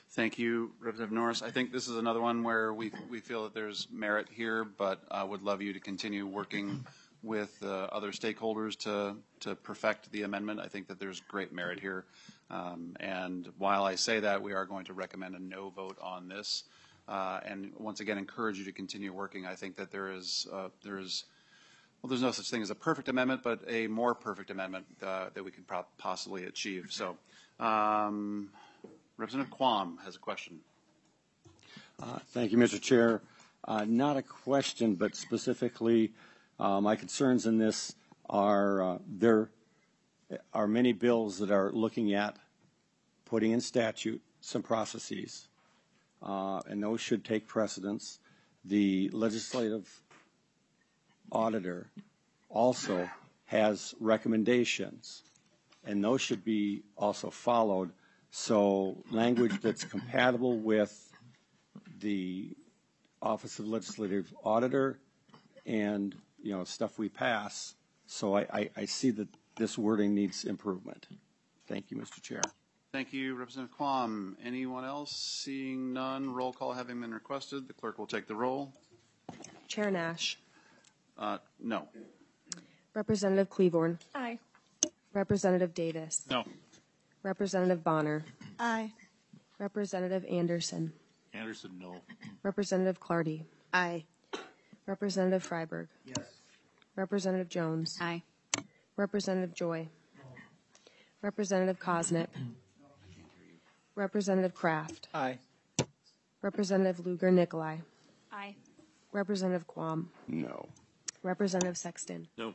S1: Thank you, Representative Norris. I think this is another one where we we feel that there's merit here, but I would love you to continue working with uh, other stakeholders to to perfect the amendment. I think that there's great merit here. Um, and while I say that, we are going to recommend a no vote on this. Uh, and once again, encourage you to continue working. I think that there is uh, there is well, there's no such thing as a perfect amendment, but a more perfect amendment uh, that we could pro- possibly achieve. So, um, Representative Quam has a question.
S10: Uh, thank you, Mister Chair. Uh, not a question, but specifically, uh, my concerns in this are uh, there are many bills that are looking at putting in statute some processes, uh, and those should take precedence. The legislative auditor also has recommendations, and those should be also followed. So language that's compatible with the Office of Legislative Auditor and, you know, stuff we pass. So I, I, I see that this wording needs improvement. Thank you, Mister Chair.
S1: Thank you, Representative Quam. Anyone else? Seeing none, roll call having been requested. The clerk will take the roll.
S7: Chair Nash.
S1: Uh, no.
S7: Representative Cleavorn.
S4: Aye.
S7: Representative Davis.
S2: No.
S7: Representative Bonner.
S9: Aye.
S7: Representative Anderson.
S3: Anderson, no.
S7: Representative Clardy.
S9: Aye.
S7: Representative Freiberg.
S3: Yes.
S7: Representative Jones.
S9: Aye.
S7: Representative Joy. Representative Kosnick. Representative Kraft.
S6: Aye.
S7: Representative Lugar Nicolai.
S4: Aye.
S7: Representative Quam.
S10: No.
S7: Representative Sexton.
S3: No.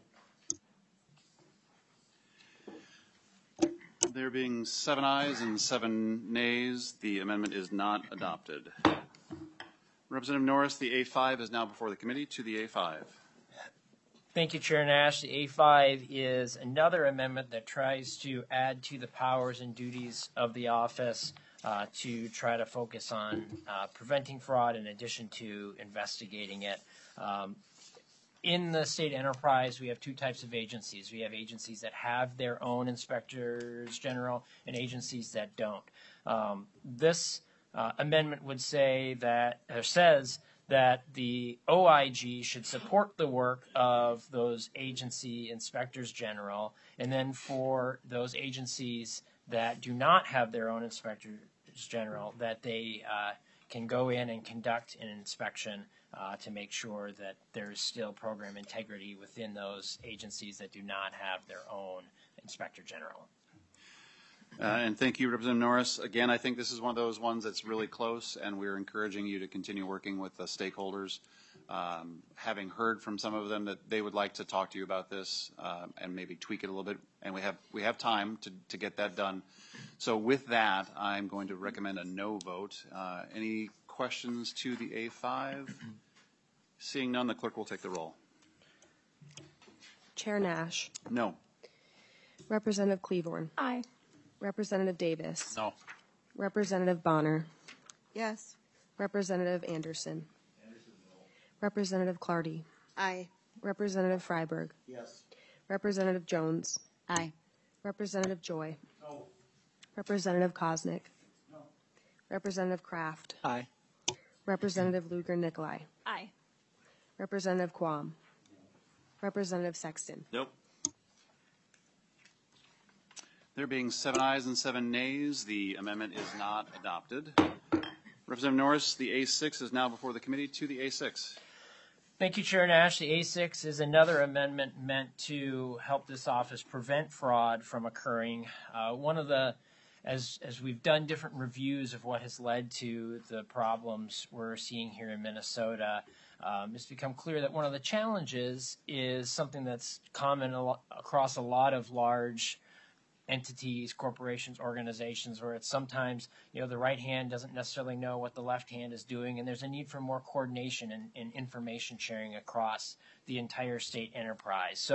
S1: There being seven ayes and seven nays, the amendment is not adopted. Representative Norris, the A five is now before the committee. To the A five.
S5: Thank you, Chair Nash. The A five is another amendment that tries to add to the powers and duties of the office uh, to try to focus on uh, preventing fraud in addition to investigating it. Um, in the state enterprise, we have two types of agencies. We have agencies that have their own inspectors general and agencies that don't. Um, this uh, amendment would say that, or says that the O I G should support the work of those agency inspectors general, and then for those agencies that do not have their own inspectors general, that they uh, can go in and conduct an inspection uh, to make sure that there is still program integrity within those agencies that do not have their own inspector general.
S1: Uh, and thank you, Representative Norris. Again, I think this is one of those ones that's really close, and we're encouraging you to continue working with the stakeholders. Um, having heard from some of them that they would like to talk to you about this uh, and maybe tweak it a little bit, and we have we have time to, to get that done. So with that, I'm going to recommend a no vote. Uh, any questions to the A five? Seeing none, the clerk will take the roll.
S7: Chair Nash.
S1: No.
S7: Representative Cleavorn.
S4: Aye.
S7: Representative Davis.
S2: No.
S7: Representative Bonner.
S9: Yes.
S7: Representative Anderson. Representative Clardy.
S9: Aye.
S7: Representative Freiberg.
S3: Yes.
S7: Representative Jones.
S9: Aye.
S7: Representative Joy.
S3: No.
S7: Representative Kosnick.
S3: No.
S7: Representative Kraft.
S6: Aye.
S7: Representative Lugar Nicolai.
S4: Aye.
S7: Representative Quam. Representative Sexton.
S3: Nope.
S1: There being seven ayes and seven nays, the amendment is not adopted. Representative Norris, the A six is now before the committee. To the A six.
S5: Thank you, Chair Nash. The A six is another amendment meant to help this office prevent fraud from occurring. Uh, one of the, as as we've done different reviews of what has led to the problems we're seeing here in Minnesota, um, it's become clear that one of the challenges is something that's common a lo- across a lot of large entities, corporations, organizations, where it's sometimes, you know, the right hand doesn't necessarily know what the left hand is doing, and there's a need for more coordination and, and information sharing across the entire state enterprise. So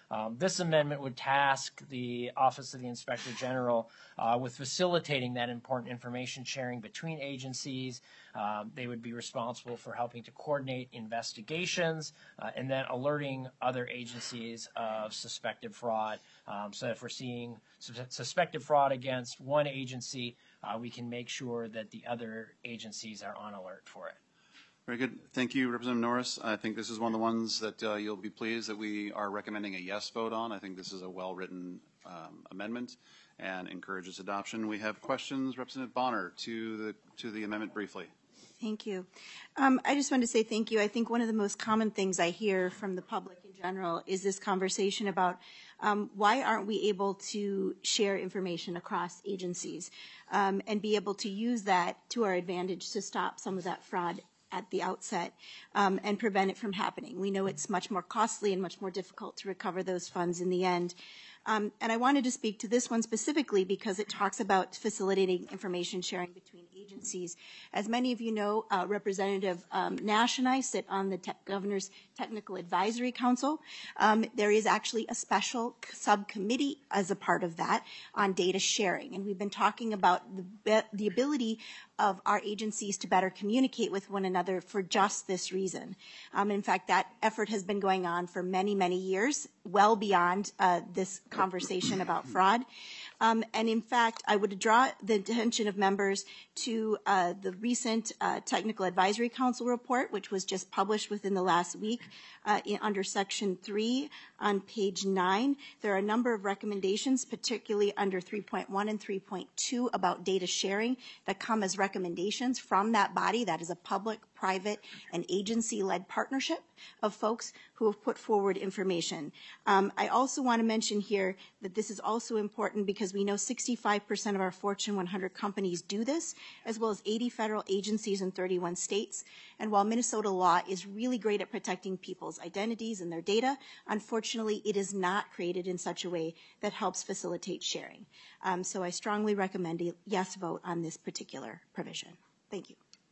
S5: Um, this amendment would task the Office of the Inspector General uh, with facilitating that important information sharing between agencies. Um, they would be responsible for helping to coordinate investigations uh, and then alerting other agencies of suspected fraud. Um, so if we're seeing sus- suspected fraud against one agency, uh, we can make sure that the other agencies are on alert for it.
S1: Very good. Thank you, Representative Norris. I think this is one of the ones that uh, you'll be pleased that we are recommending a yes vote on. I think this is a well-written um, amendment and encourages adoption. We have questions. Representative Bonner, to the to the amendment briefly.
S9: Thank you. Um, I just wanted to say thank you. I think one of the most common things I hear from the public in general is this conversation about um, why aren't we able to share information across agencies um, and be able to use that to our advantage to stop some of that fraud at the outset um, and prevent it from happening. We know it's much more costly and much more difficult to recover those funds in the end. Um, and I wanted to speak to this one specifically because it talks about facilitating information sharing between agencies. As many of you know, uh, Representative um, Nash and I sit on the te- Governor's Technical Advisory Council. Um, there is actually a special subcommittee as a part of that on data sharing. And we've been talking about the, the ability of our agencies to better communicate with one another for just this reason. Um, in fact, that effort has been going on for many, many years, well beyond uh, this conversation about fraud. Um, and in fact, I would draw the attention of members to uh, the recent uh, Technical Advisory Council report, which was just published within the last week uh, in, under Section three on page nine. There are a number of recommendations, particularly under three point one and three point two about data sharing that come as recommendations from that body. That is a public, private, and agency-led partnership of folks who have put forward information. Um, I also want to mention here that this is also important because we know sixty-five percent of our Fortune one hundred companies do this, as well as eighty federal agencies in thirty-one states. And while Minnesota law is really great at protecting people's identities and their data, unfortunately, it is not created in such a way that helps facilitate sharing. Um, so I strongly recommend a yes vote on this particular provision. Thank you.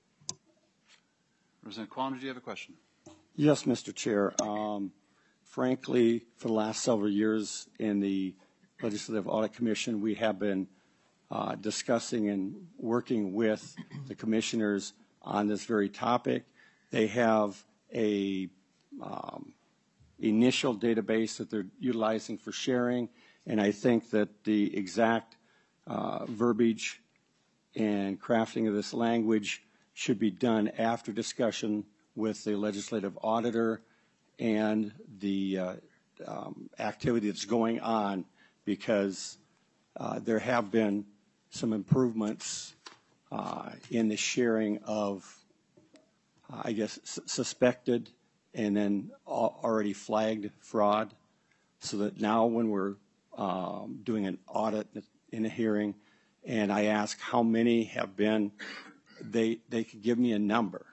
S1: Representative Quam, did you have a question?
S10: Yes, Mister Chair. Um, frankly, for the last several years in the Legislative Audit Commission, we have been uh, discussing and working with the commissioners on this very topic. They have a um, initial database that they're utilizing for sharing, and I think that the exact uh, verbiage and crafting of this language should be done after discussion with the legislative auditor and the uh, um, activity that's going on, because uh, there have been some improvements uh, in the sharing of, uh, I guess, s- suspected and then al- already flagged fraud, so that now when we're um, doing an audit in a hearing and I ask how many have been, they they could give me a number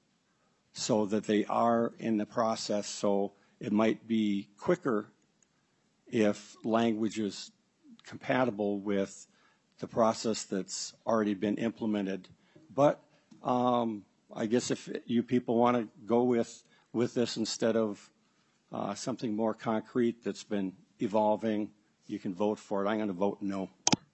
S10: so that they are in the process. So it might be quicker if language is compatible with the process that's already been implemented. But um, I guess if you people want to go with, with this instead of uh, something more concrete that's been evolving, you can vote for it. I'm going to vote no.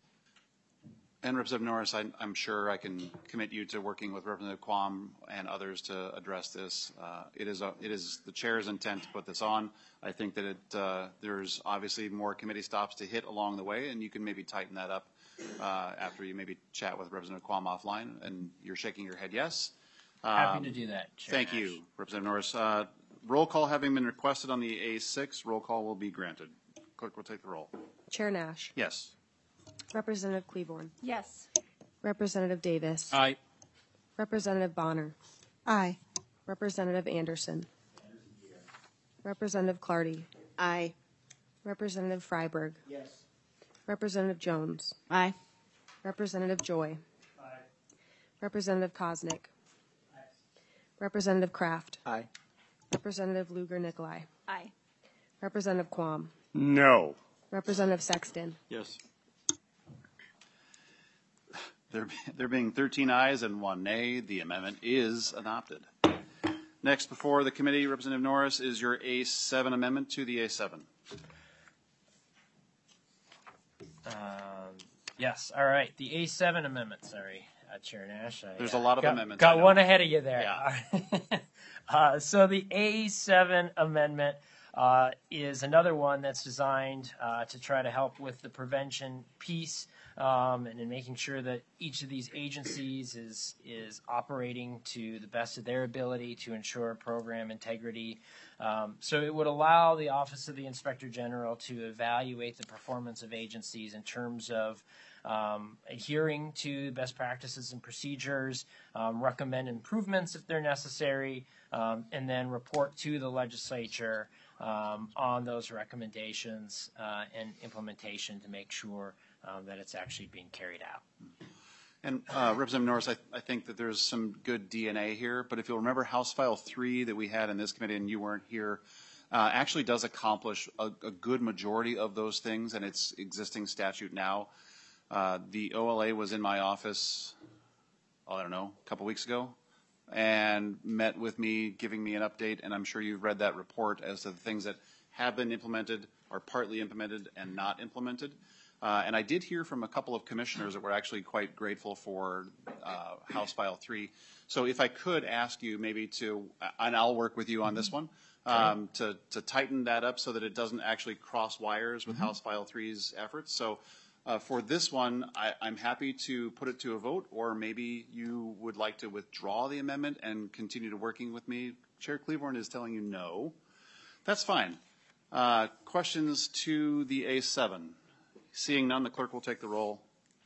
S1: And Representative Norris, I, I'm sure I can commit you to working with Representative Quam and others to address this. Uh, it is a, it is the chair's intent to put this on. I think that it uh, there's obviously more committee stops to hit along the way, and you can maybe tighten that up uh, after you maybe chat with Representative Quam offline. And you're shaking your head yes. Um,
S5: Happy to do that, Chair
S1: Thank
S5: Nash.
S1: you, Representative Norris. Uh, roll call having been requested on the A six, roll call will be granted. Clerk will take the roll.
S7: Chair Nash.
S1: Yes.
S7: Representative Cleaborn.
S4: Yes.
S7: Representative Davis.
S2: Aye.
S7: Representative Bonner.
S9: Aye.
S7: Representative Anderson. Representative Clardy.
S9: Aye.
S7: Representative Freiberg.
S3: Yes.
S7: Representative Jones.
S9: Aye.
S7: Representative Joy.
S3: Aye.
S7: Representative Kosnick. Representative Kraft.
S6: Aye.
S7: Representative Lugar Nicolai.
S4: Aye.
S7: Representative Quam.
S10: No.
S7: Representative Sexton.
S1: Yes. There, there being thirteen ayes and one nay, the amendment is adopted. Next before the committee, Representative Norris, is your A seven amendment to the A seven.
S5: Yes, all right. The A seven amendment, sorry, uh, Chair Nash. I,
S1: There's
S5: uh,
S1: a lot of
S5: got,
S1: amendments, I
S5: Got
S1: know.
S5: one ahead of you there.
S1: Yeah.
S5: uh, so the A seven amendment uh, is another one that's designed uh, to try to help with the prevention piece um, and in making sure that each of these agencies is is operating to the best of their ability to ensure program integrity. Um, so it would allow the Office of the Inspector General to evaluate the performance of agencies in terms of um, adhering to best practices and procedures, um, recommend improvements if they're necessary, um, and then report to the legislature um, on those recommendations uh, and implementation to make sure um, that it's actually being carried out.
S1: And uh, Representative Norris, I, I think that there's some good D N A here, but if you'll remember House File three that we had in this committee and you weren't here, uh, actually does accomplish a, a good majority of those things and its existing statute now. Uh, the O L A was in my office, oh, I don't know, a couple weeks ago, and met with me, giving me an update, and I'm sure you've read that report as to the things that have been implemented, are partly implemented, and not implemented. Uh, and I did hear from a couple of commissioners that were actually quite grateful for uh, House File three. So if I could ask you maybe to, and I'll work with you on this one, um, to, to tighten that up so that it doesn't actually cross wires with mm-hmm. House File three's efforts. So uh, for this one, I, I'm happy to put it to a vote, or maybe you would like to withdraw the amendment and continue to working with me. Chair Cleaborn is telling you no. That's fine. Uh, questions to the A seven? Seeing none, the clerk will take the roll.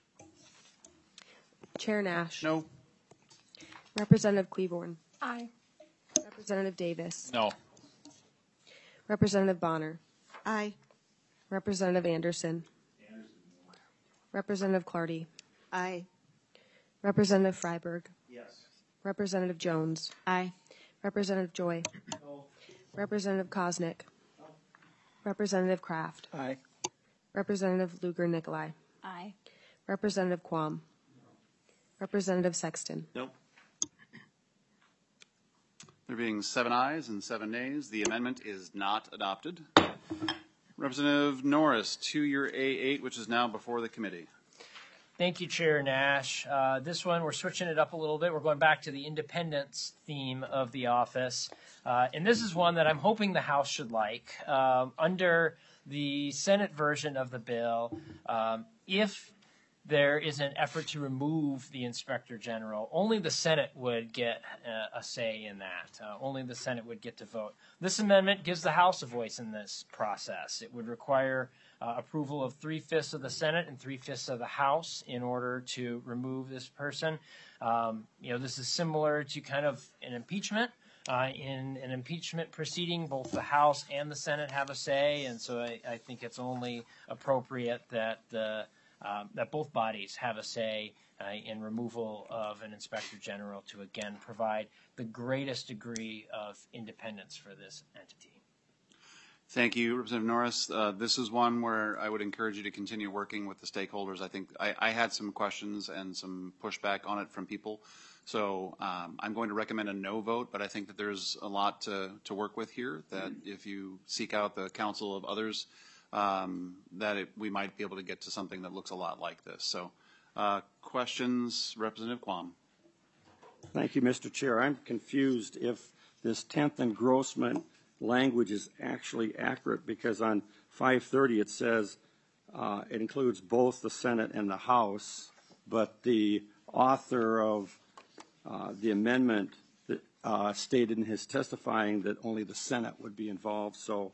S7: Chair Nash.
S1: No.
S7: Representative Cleaborn.
S4: Aye.
S7: Representative Davis.
S2: No.
S7: Representative Bonner.
S9: Aye.
S7: Representative Anderson. Representative Clardy.
S9: Aye.
S7: Representative Freiberg.
S3: Yes.
S7: Representative Jones.
S9: Aye.
S7: Representative Joy.
S3: No.
S7: Representative Koznick.
S3: No.
S7: Representative Kraft.
S6: Aye.
S7: Representative Lugar Nicolai.
S9: Aye.
S7: Representative Quam. Representative Sexton.
S3: No.
S1: There being seven ayes and seven nays, the amendment is not adopted. Representative Norris, to your A eight, which is now before the committee.
S5: Thank you, Chair Nash. Uh, this one, we're switching it up a little bit. We're going back to the independence theme of the office. Uh, and this is one that I'm hoping the House should like. Um, under the Senate version of the bill, um, if there is an effort to remove the Inspector General, only the Senate would get uh, a say in that. Uh, only the Senate would get to vote. This amendment gives the House a voice in this process. It would require uh, approval of three-fifths of the Senate and three-fifths of the House in order to remove this person. Um, you know, this is similar to kind of an impeachment. Uh, in an impeachment proceeding, both the House and the Senate have a say, and so I, I think it's only appropriate that the Um, that both bodies have a say uh, in removal of an Inspector General to, again, provide the greatest degree of independence for this entity.
S1: Thank you, Representative Norris. Uh, this is one where I would encourage you to continue working with the stakeholders. I think I, I had some questions and some pushback on it from people. So um, I'm going to recommend a no vote, but I think that there's a lot to, to work with here, that if you seek out the counsel of others, Um, that it, we might be able to get to something that looks a lot like this. So uh, questions, Representative Quam.
S10: Thank you, Mister Chair. I'm confused if this tenth engrossment language is actually accurate, because on five thirty it says uh, it includes both the Senate and the House, but the author of uh, the amendment that, uh, stated in his testifying that only the Senate would be involved. So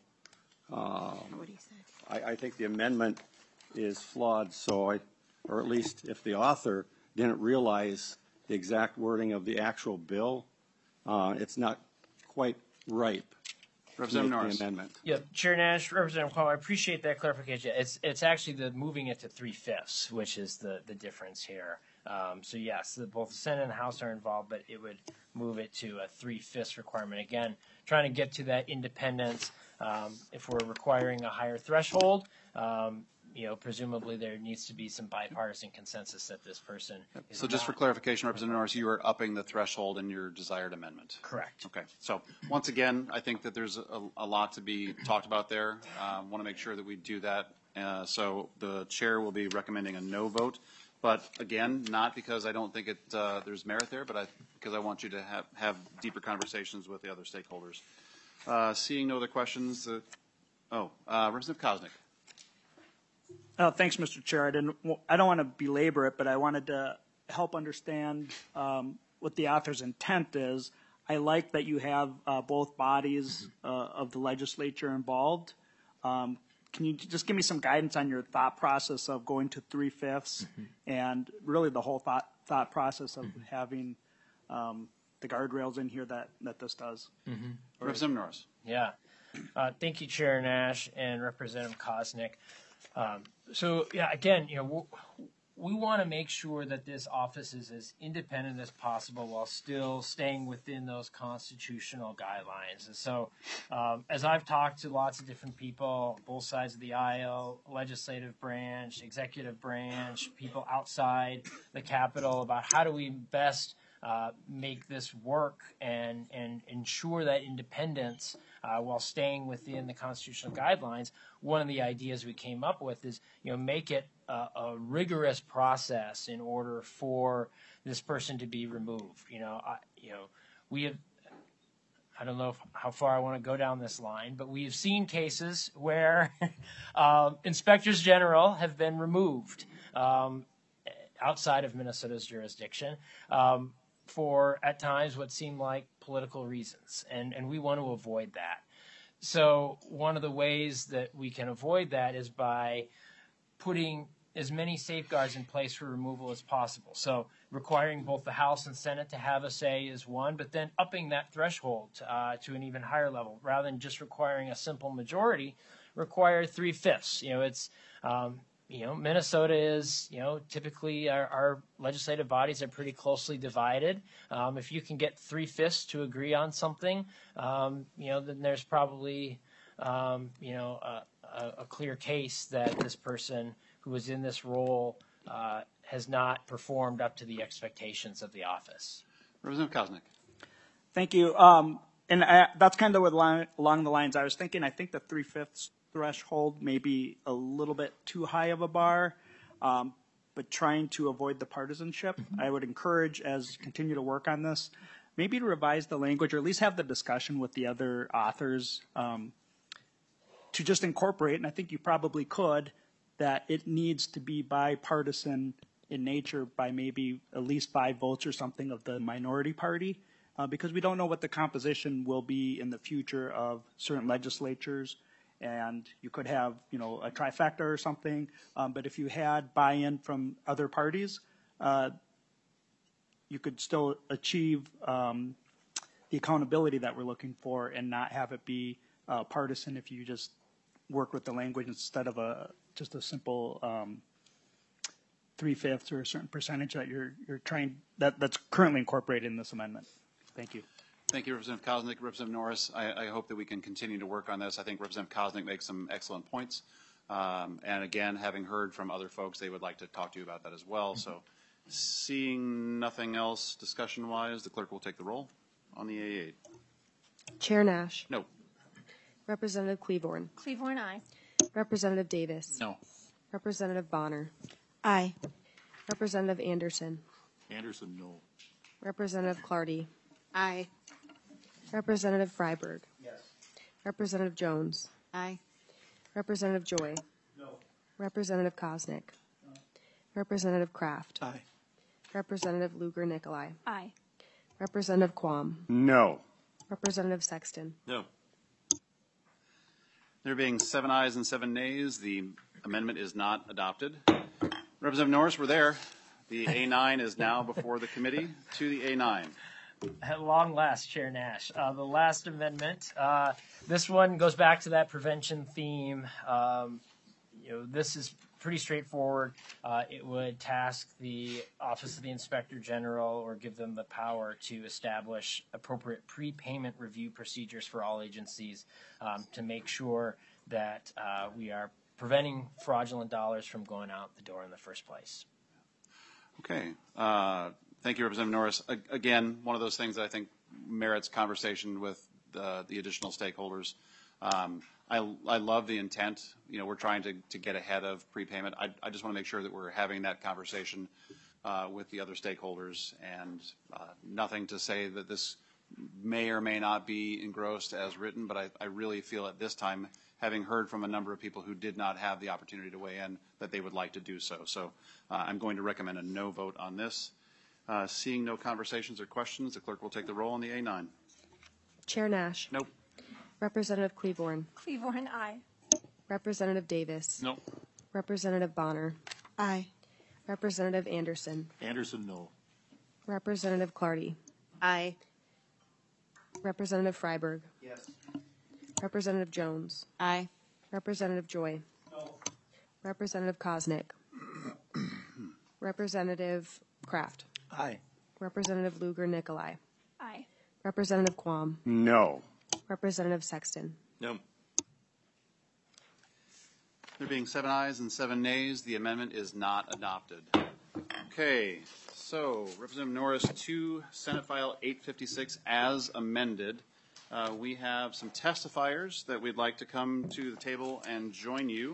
S10: um, I, I think the amendment is flawed, so I, or at least if the author didn't realize the exact wording of the actual bill, uh, it's not quite ripe.
S1: Representative Norris.
S10: The amendment.
S5: Yeah, Chair Nash, Representative Quam, I appreciate that clarification. It's it's actually the moving it to three fifths, which is the the difference here. Um, so yes, the, both the Senate and the House are involved, but it would move it to a three fifths requirement. Again, trying to get to that independence. Um, if we're requiring a higher threshold, um, you know, presumably there needs to be some bipartisan consensus that this person is
S1: So just
S5: not.
S1: for clarification, Representative Norris, you are upping the threshold in your desired amendment.
S5: Correct.
S1: Okay. So once again, I think that there's a, a lot to be talked about there. Um, want to make sure that we do that Uh, So the chair will be recommending a no vote. But again, not because I don't think it, uh, there's merit there, but I, because I want you to have, have deeper conversations with the other stakeholders. Uh, Seeing no other questions, uh, oh, uh, Representative Koznick.
S8: Uh, thanks, Mister Chair. I didn't. I don't want to belabor it, but I wanted to help understand um, what the author's intent is. I like that you have uh, both bodies uh, of the legislature involved. Um, can you just give me some guidance on your thought process of going to three fifths, mm-hmm. and really the whole thought thought process of mm-hmm. having um, the guardrails in here that that this does?
S1: Mm-hmm. Representative Norris.
S5: Yeah. Uh, thank you, Chair Nash and Representative Koznick. Um, so, yeah, again, you know, we want to make sure that this office is as independent as possible while still staying within those constitutional guidelines. And so, um, as I've talked to lots of different people, both sides of the aisle, legislative branch, executive branch, people outside the Capitol, about how do we best uh, make this work and, and ensure that independence Uh, while staying within the constitutional guidelines, one of the ideas we came up with is, you know, make it a, a rigorous process in order for this person to be removed. You know, I, you know, we have, I don't know if, how far I want to go down this line, but we have seen cases where um, inspectors general have been removed um, outside of Minnesota's jurisdiction. Um, for at times what seem like political reasons, and, and we want to avoid that. So one of the ways that we can avoid that is by putting as many safeguards in place for removal as possible. So requiring both the House and Senate to have a say is one, but then upping that threshold uh, to an even higher level, rather than just requiring a simple majority, require three-fifths. You know, it's um, You know, Minnesota is, you know, typically our, our legislative bodies are pretty closely divided. Um, if you can get three-fifths to agree on something, um, you know, then there's probably, um, you know, a, a, a clear case that this person who was in this role uh, has not performed up to the expectations of the office.
S1: Representative Koznick.
S8: Thank you. Um, and I, that's kind of what line, along the lines I was thinking. I think the three-fifths threshold may be a little bit too high of a bar, um, but trying to avoid the partisanship, mm-hmm. I would encourage, as you continue to work on this, maybe to revise the language or at least have the discussion with the other authors um, to just incorporate, and I think you probably could, that it needs to be bipartisan in nature by maybe at least five votes or something of the minority party, uh, because we don't know what the composition will be in the future of certain legislatures. And you could have, you know, a trifecta or something. Um, but if you had buy-in from other parties, uh, you could still achieve um, the accountability that we're looking for and not have it be uh, partisan if you just work with the language instead of a just a simple um, three-fifths or a certain percentage that you're you're trying that that's currently incorporated in this amendment. Thank you.
S1: Thank you, Representative Koznick. Representative Norris, I, I hope that we can continue to work on this. I think Representative Koznick makes some excellent points. Um, and again, having heard from other folks, they would like to talk to you about that as well. So seeing nothing else discussion-wise, the clerk will take the roll on the A eight.
S7: Chair Nash.
S1: No.
S7: Representative Cleaborn.
S4: Cleaborn, aye.
S7: Representative Davis.
S2: No.
S7: Representative Bonner.
S9: Aye.
S7: Representative Anderson.
S2: Anderson, no.
S7: Representative Clardy.
S9: Aye.
S7: Representative Freiberg.
S3: Yes.
S7: Representative Jones.
S9: Aye.
S7: Representative Joy.
S3: No.
S7: Representative Koznick. No. Representative Kraft.
S6: Aye.
S7: Representative Lugar Nicolai.
S4: Aye.
S7: Representative Quam.
S10: No.
S7: Representative Sexton.
S1: No. There being seven ayes and seven nays, the amendment is not adopted. Representative Norris, we're there. The A nine is now before the committee. To the A nine.
S5: At long last, Chair Nash. Uh, the last amendment, uh, this one goes back to that prevention theme. Um, you know, this is pretty straightforward. Uh, it would task the Office of the Inspector General or give them the power to establish appropriate prepayment review procedures for all agencies um, to make sure that uh, we are preventing fraudulent dollars from going out the door in the first place.
S1: Okay. Uh, Thank you, Representative Norris. Again, one of those things that I think merits conversation with the, the additional stakeholders. Um, I, I love the intent. You know, we're trying to, to get ahead of prepayment. I, I just want to make sure that we're having that conversation uh, with the other stakeholders, and uh, nothing to say that this may or may not be engrossed as written, but I, I really feel at this time, having heard from a number of people who did not have the opportunity to weigh in, that they would like to do so. So uh, I'm going to recommend a no vote on this. Uh, seeing no conversations or questions, the clerk will take the roll on the A nine.
S7: Chair Nash.
S1: Nope.
S7: Representative Cleaborn.
S4: Cleaborn, aye.
S7: Representative Davis.
S2: No.
S7: Representative Bonner.
S9: Aye.
S7: Representative Anderson.
S11: Anderson, no.
S7: Representative Clardy.
S9: Aye.
S7: Representative Freiberg.
S3: Yes.
S7: Representative Jones.
S9: Aye.
S7: Representative Joy.
S3: No.
S7: Representative Kosnick. Representative Kraft.
S6: Aye.
S7: Representative Lugar Nicolai.
S4: Aye.
S7: Representative Quam.
S10: No.
S7: Representative Sexton.
S11: No.
S1: There being seven ayes and seven nays, the amendment is not adopted. Okay, so Representative Norris, to Senate File eight fifty-six as amended. Uh, we have some testifiers that we'd like to come to the table and join you.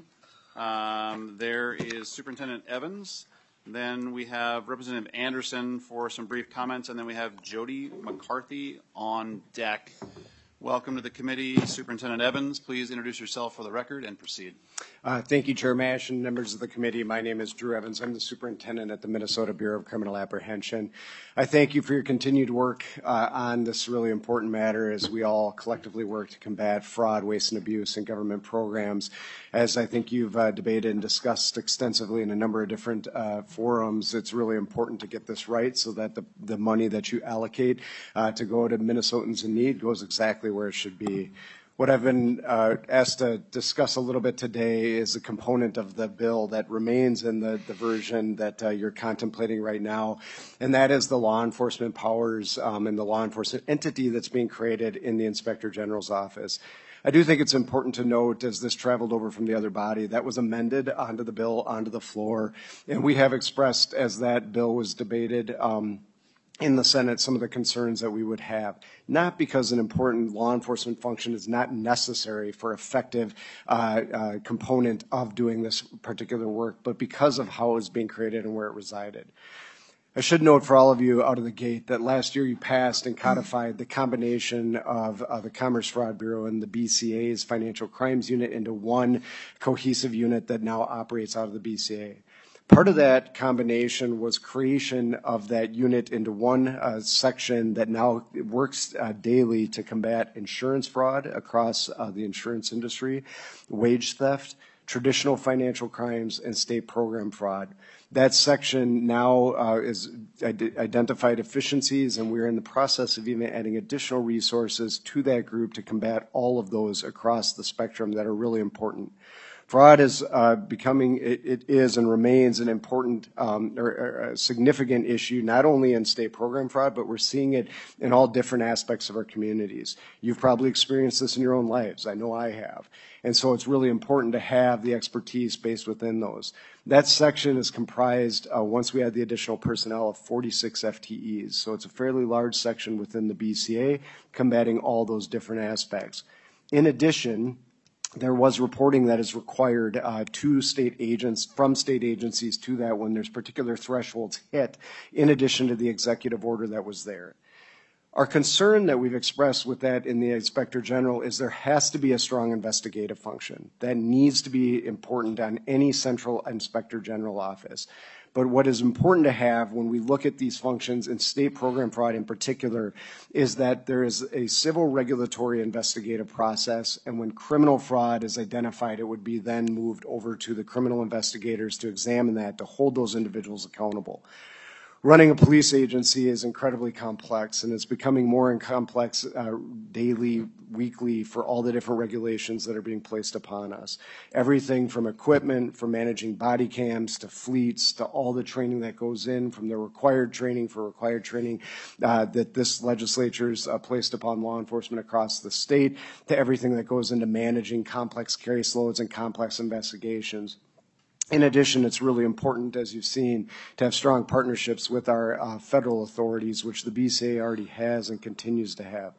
S1: Um, there is Superintendent Evans. Then we have Representative Anderson for some brief comments, and then we have Jody McCarthy on deck. Welcome to the committee. Superintendent Evans, please introduce yourself for the record and proceed.
S12: Uh, thank you, Chair Mash and members of the committee. My name is Drew Evans. I'm the superintendent at the Minnesota Bureau of Criminal Apprehension. I thank you for your continued work uh, on this really important matter as we all collectively work to combat fraud, waste, and abuse in government programs. As I think you've uh, debated and discussed extensively in a number of different uh, forums, it's really important to get this right so that the, the money that you allocate uh, to go to Minnesotans in need goes exactly where it should be. What I've been uh, asked to discuss a little bit today is a component of the bill that remains in the, the version that uh, you're contemplating right now, and that is the law enforcement powers um, and the law enforcement entity that's being created in the Inspector General's office. I do think it's important to note, as this traveled over from the other body, that was amended onto the bill, onto the floor, and we have expressed, as that bill was debated, um, in the Senate, some of the concerns that we would have, not because an important law enforcement function is not necessary for effective uh, uh, component of doing this particular work, but because of how it was being created and where it resided. I should note for all of you out of the gate that last year you passed and codified the combination of uh, the Commerce Fraud Bureau and the B C A's Financial Crimes Unit into one cohesive unit that now operates out of the B C A. Part of that combination was creation of that unit into one uh, section that now works uh, daily to combat insurance fraud across uh, the insurance industry, wage theft, traditional financial crimes, and state program fraud. That section now uh, is id- identified efficiencies, and we're in the process of even adding additional resources to that group to combat all of those across the spectrum that are really important. Fraud is uh, becoming, it, it is and remains an important um, or, or a significant issue, not only in state program fraud, but we're seeing it in all different aspects of our communities. You've probably experienced this in your own lives. I know I have. And so it's really important to have the expertise based within those. That section is comprised, uh, once we add the additional personnel, of forty-six F T Es. So it's a fairly large section within the B C A combating all those different aspects. In addition, there was reporting that is required uh, to state agents, from state agencies to that when there's particular thresholds hit, in addition to the executive order that was there. Our concern that we've expressed with that in the Inspector General is there has to be a strong investigative function. That needs to be important on any central Inspector General office. But what is important to have when we look at these functions, and state program fraud in particular, is that there is a civil regulatory investigative process, and when criminal fraud is identified, it would be then moved over to the criminal investigators to examine that, to hold those individuals accountable. Running a police agency is incredibly complex, and it's becoming more complex uh, daily, weekly, for all the different regulations that are being placed upon us. Everything from equipment, from managing body cams, to fleets, to all the training that goes in, from the required training for required training uh, that this legislature's uh, placed upon law enforcement across the state, to everything that goes into managing complex caseloads and complex investigations. In addition, it's really important, as you've seen, to have strong partnerships with our uh, federal authorities, which the B C A already has and continues to have.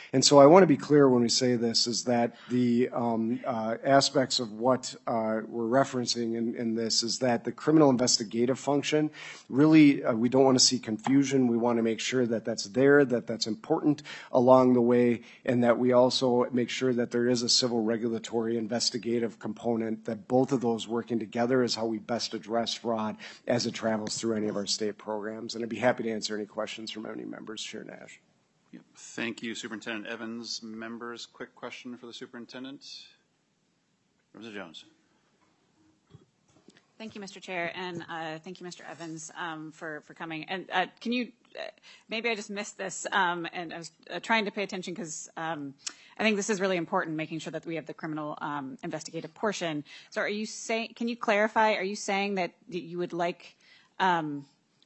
S12: And so I want to be clear when we say this is that the um, uh, aspects of what uh, we're referencing in, in this is that the criminal investigative function, really, uh, we don't want to see confusion. We want to make sure that that's there, that that's important along the way, and that we also make sure that there is a civil regulatory investigative component, that both of those working together is how we best address fraud as it travels through any of our state programs. And I'd be happy to answer any questions from any members. Chair Nash.
S1: Yep. Thank you, Superintendent Evans. Members, quick question for the superintendent. Representative Jones.
S11: Thank you, Mister Chair, and uh, thank you, Mister Evans, um, for, for coming. And uh, can you, uh, maybe I just missed this, um, and I was uh, trying to pay attention because um, I think this is really important, making sure that we have the criminal um, investigative portion. So are you saying, can you clarify, are you saying that you would like, um,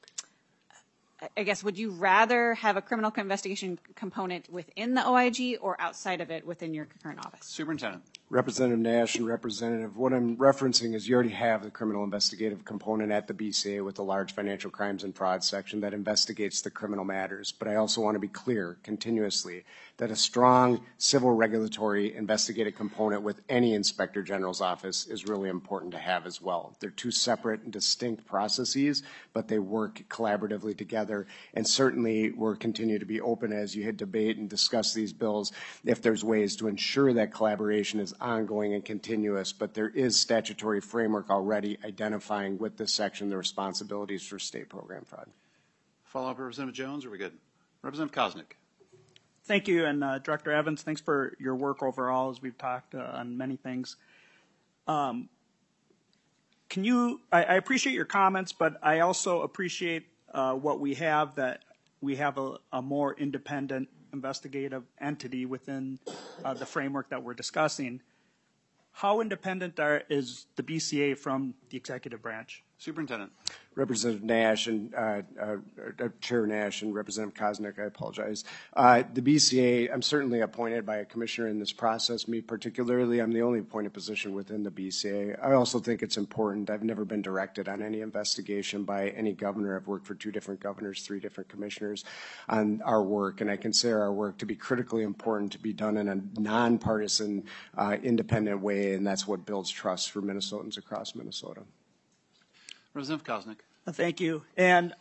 S11: I guess, would you rather have a criminal investigation component within the O I G or outside of it within your current office?
S1: Superintendent.
S12: Representative Nash and Representative, what I'm referencing is you already have the criminal investigative component at the B C A with the large financial crimes and fraud section that investigates the criminal matters. But I also want to be clear continuously that a strong civil regulatory investigative component with any Inspector General's office is really important to have as well. They're two separate and distinct processes, but they work collaboratively together. And certainly we'll continue to be open as you hit debate and discuss these bills if there's ways to ensure that collaboration is ongoing and continuous, but there is statutory framework already identifying with this section the responsibilities for state program fraud.
S1: Follow-up, Representative Jones, or are we good? Representative Koznick.
S8: Thank you, and uh, Director Evans, thanks for your work overall as we've talked uh, on many things. Um, can you, I, I appreciate your comments, but I also appreciate uh, what we have, that we have a, a more independent investigative entity within uh, the framework that we're discussing. How independent are, is the B C A from the executive branch?
S1: Superintendent.
S12: Representative Nash and uh, uh, uh, Chair Nash and Representative Koznick, I apologize. Uh, the B C A, I'm certainly appointed by a commissioner in this process. Me particularly, I'm the only appointed position within the B C A. I also think it's important. I've never been directed on any investigation by any governor. I've worked for two different governors, three different commissioners on our work, and I consider our work to be critically important to be done in a nonpartisan, uh, independent way, and that's what builds trust for Minnesotans across Minnesota.
S1: Representative Koznick.
S8: Thank you. And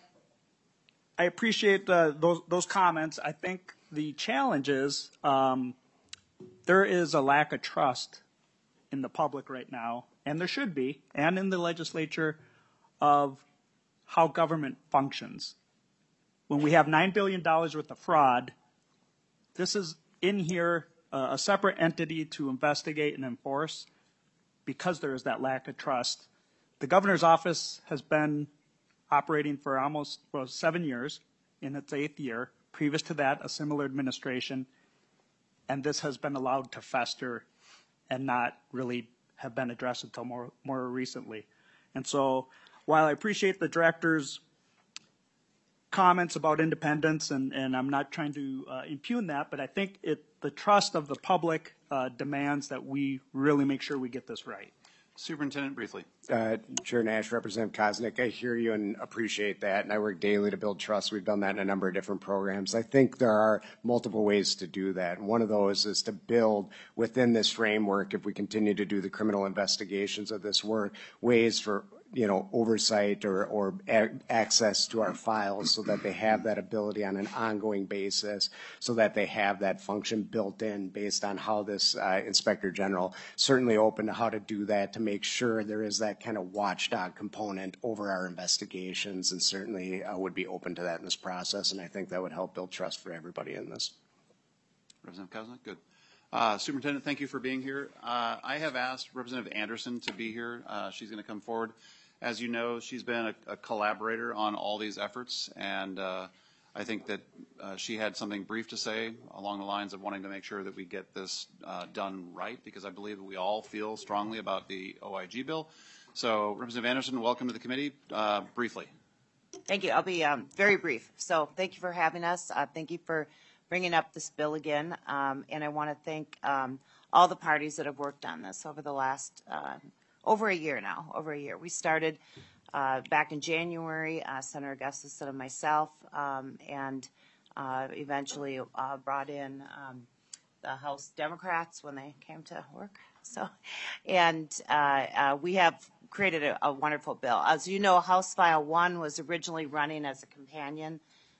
S8: I appreciate uh, those, those comments. I think the challenge is um, there is a lack of trust in the public right now, and there should be, and in the legislature, of how government functions. When we have nine billion dollars worth of fraud, this is in here uh, a separate entity to investigate and enforce because there is that lack of trust. The governor's office has been operating for almost well, seven years, in its eighth year. Previous to that, a similar administration, and this has been allowed to fester and not really have been addressed until more, more recently. And so while I appreciate the director's comments about independence, and, and I'm not trying to uh, impugn that, but I think it, the trust of the public uh, demands that we really make sure we get this right.
S1: Superintendent, briefly.
S12: Uh, Chair Nash, Representative Koznick, I hear you and appreciate that, and I work daily to build trust. We've done that in a number of different programs. I think there are multiple ways to do that, and one of those is to build within this framework, if we continue to do the criminal investigations of this work, ways for you know, oversight or, or a- access to our files so that they have that ability on an ongoing basis, so that they have that function built in based on how this uh, Inspector General certainly open to how to do that to make sure there is that kind of watchdog component over our investigations, and certainly uh, would be open to that in this process, and I think that would help build trust for everybody in this.
S1: Representative Koznick, good. Uh, Superintendent, thank you for being here. Uh, I have asked Representative Anderson to be here. Uh, she's going to come forward. As you know, she's been a, a collaborator on all these efforts, and uh, I think that uh, she had something brief to say along the lines of wanting to make sure that we get this uh, done right, because I believe that we all feel strongly about the O I G bill. So, Representative Anderson, welcome to the committee. Uh, briefly.
S13: Thank you. I'll be um, very brief. So, thank you for having us. Uh, thank you for bringing up this bill again, um, and I want to thank um, all the parties that have worked on this over the last uh, over a year now, over a year. We started uh, back in January, uh, Senator Gustafson and myself, um, and uh, eventually uh, brought in um, the House Democrats when they came to work. So, and uh, uh, we have created a, a wonderful bill. As you know, House File one was originally running as a companion,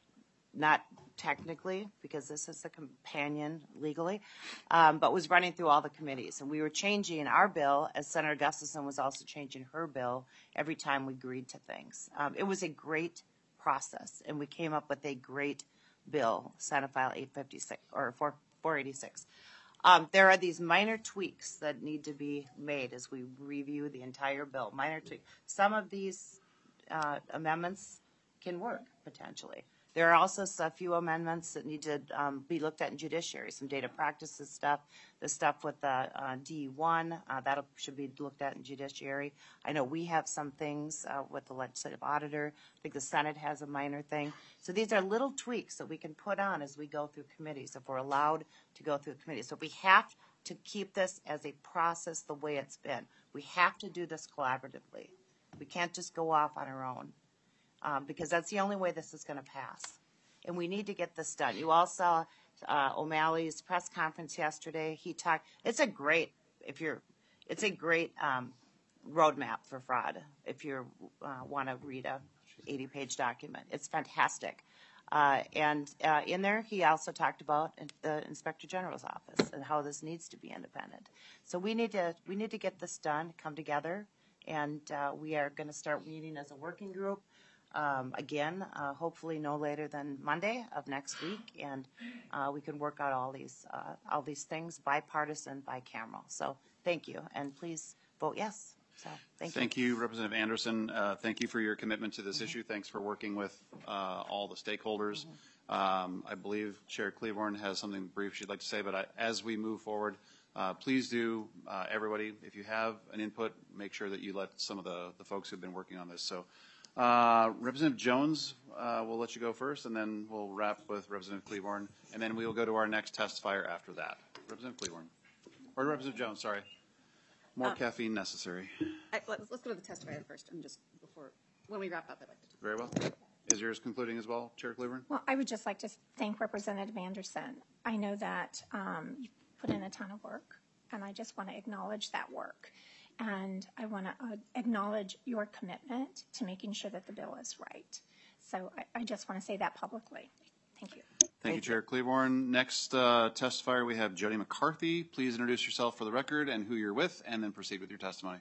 S13: not technically, because this is a companion legally, um, but was running through all the committees. And we were changing our bill, as Senator Gustafson was also changing her bill every time we agreed to things. Um, it was a great process, and we came up with a great bill, Senate File eight fifty-six, or four eighty-six. Um, there are these minor tweaks that need to be made as we review the entire bill. Minor tweaks. Some of these uh, amendments can work, potentially. There are also a few amendments that need to um, be looked at in judiciary, some data practices stuff, the stuff with the uh, D one, uh, that should be looked at in judiciary. I know we have some things uh, with the legislative auditor. I think the Senate has a minor thing. So these are little tweaks that we can put on as we go through committees, if we're allowed to go through committees. So we have to keep this as a process the way it's been. We have to do this collaboratively. We can't just go off on our own. Um, because that's the only way this is going to pass. And we need to get this done. You all saw uh, O'Malley's press conference yesterday. He talked, it's a great, if you're, it's a great um, roadmap for fraud if you uh, want to read a eighty page document. It's fantastic. Uh, and uh, in there, he also talked about the Inspector General's office and how this needs to be independent. So we need to, we need to get this done, come together, and uh, we are going to start meeting as a working group. Um, again, uh, hopefully no later than Monday of next week, and uh, we can work out all these uh, all these things, bipartisan, bicameral. So thank you, and please vote yes. So thank you.
S1: Thank you, Representative Anderson. Uh, thank you for your commitment to this mm-hmm. issue. Thanks for working with uh, all the stakeholders. Mm-hmm. um, I believe Chair Cleaborn has something brief she'd like to say, but I, as we move forward, uh, please do, uh, everybody, if you have an input, make sure that you let some of the, the folks who've been working on this. So. Uh, Representative Jones, uh, we'll let you go first, and then we'll wrap with Representative Cleaborn, and then we will go to our next testifier after that. Representative Cleaborn. Or Representative Jones, sorry. More um, caffeine necessary.
S11: I, let's, let's go to the testifier first, and just before, when we wrap up, I'd like to.
S1: Very well. Is yours concluding as well, Chair Cleaborn?
S4: Well, I would just like to thank Representative Anderson. I know that um, you put in a ton of work, and I just want to acknowledge that work. And I want to uh, acknowledge your commitment to making sure that the bill is right. So I, I just want to say that publicly. Thank you.
S1: Thank, Thank you, Chair Cleaborn. Next uh, testifier, we have Jody McCarthy. Please introduce yourself for the record and who you're with, and then proceed with your testimony.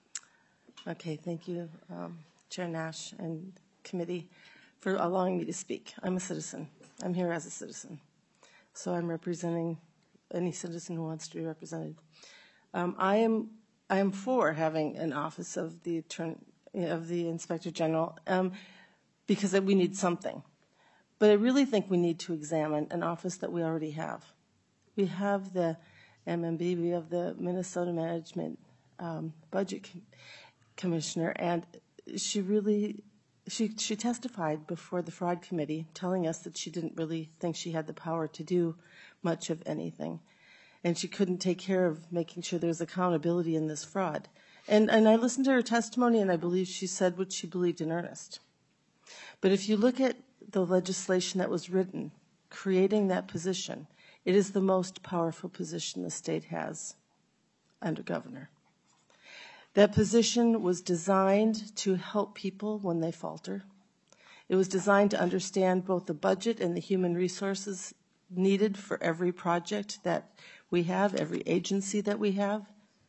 S14: Okay, thank you, um, Chair Nash and committee, for allowing me to speak. I'm a citizen. I'm here as a citizen. So I'm representing any citizen who wants to be represented. Um, I am I am for having an office of the attorney, of the Inspector General um, because we need something. But I really think we need to examine an office that we already have. We have the M M B, we have the Minnesota Management um, Budget Com- Commissioner, and she really, she, she testified before the Fraud Committee telling us that she didn't really think she had the power to do much of anything. And she couldn't take care of making sure there was accountability in this fraud. And, and I listened to her testimony, and I believe she said what she believed in earnest. But if you look at the legislation that was written, creating that position, it is the most powerful position the state has under governor. That position was designed to help people when they falter. It was designed to understand both the budget and the human resources needed for every project that we have, every agency that we have.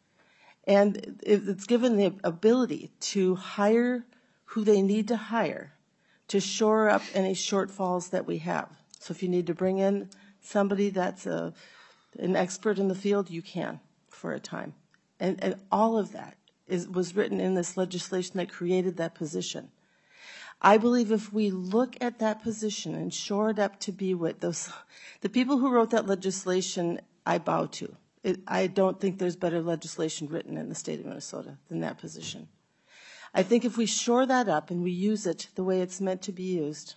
S14: And it's given the ability to hire who they need to hire to shore up any shortfalls that we have. So if you need to bring in somebody that's a, an expert in the field, you can for a time. And, and all of that is, was written in this legislation that created that position. I believe if we look at that position and shore it up to be what those, the people who wrote that legislation, I bow to. It, I don't think there's better legislation written in the state of Minnesota than that position. I think if we shore that up and we use it the way it's meant to be used,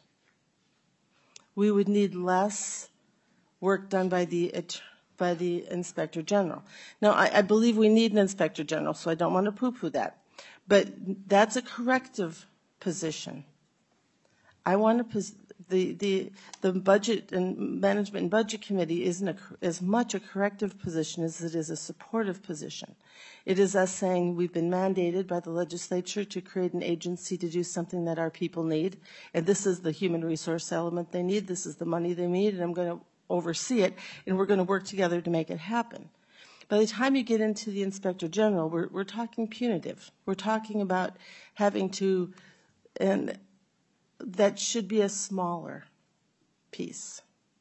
S14: we would need less work done by the by the Inspector General. Now, I, I believe we need an Inspector General, so I don't want to poo-poo that. But that's a corrective position. I want a, the, the, the budget and management and budget committee isn't a, as much a corrective position as it is a supportive position. It is us saying we've been mandated by the legislature to create an agency to do something that our people need, and this is the human resource element they need, this is the money they need, and I'm going to oversee it, and we're going to work together to make it happen. By the time you get into the Inspector General, we're, we're talking punitive. We're talking about having to, and that should be a smaller piece.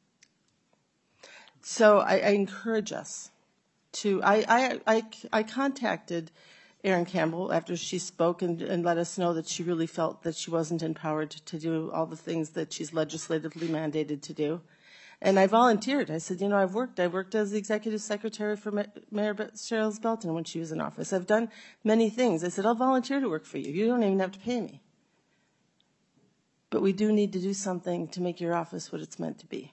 S14: So I, I encourage us to, I, I, I, I contacted Erin Campbell after she spoke and, and let us know that she really felt that she wasn't empowered to, to do all the things that she's legislatively mandated to do. And I volunteered. I said, you know, I've worked. I worked as the executive secretary for Mayor Cheryl Belton when she was in office. I've done many things. I said, I'll volunteer to work for you. You don't even have to pay me. But we do need to do something to make your office what it's meant to be.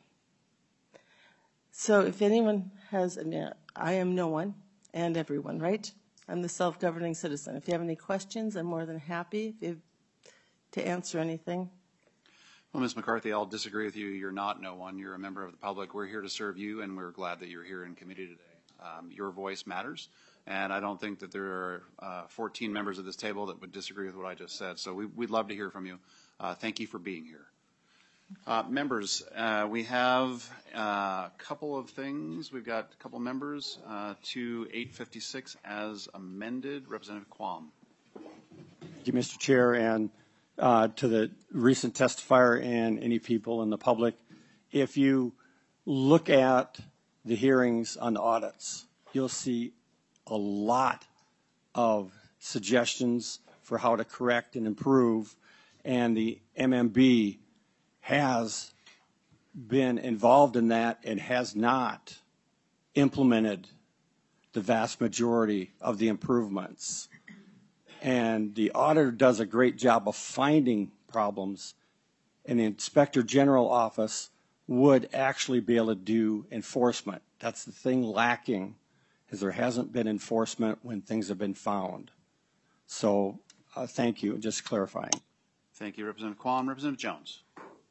S14: So if anyone has, I mean, I am no one and everyone, right? I'm the self-governing citizen. If you have any questions, I'm more than happy if you, to answer anything.
S1: Well, Miz McCarthy, I'll disagree with you. You're not no one. You're a member of the public. We're here to serve you, and we're glad that you're here in committee today. Um, your voice matters, and I don't think that there are uh, fourteen members of this table that would disagree with what I just said. So we, we'd love to hear from you. Uh, thank you for being here. Uh, members, uh, we have a couple of things. We've got a couple members uh, to eight fifty-six as amended. Representative Quam.
S10: Thank you, Mister Chair, and uh, to the recent testifier and any people in the public. If you look at the hearings on the audits, you'll see a lot of suggestions for how to correct and improve, and the M M B has been involved in that and has not implemented the vast majority of the improvements. And the auditor does a great job of finding problems, and the Inspector General office would actually be able to do enforcement. That's the thing lacking, is there hasn't been enforcement when things have been found. So uh, thank you, just clarifying.
S1: Thank you, Representative Quam. Representative Jones.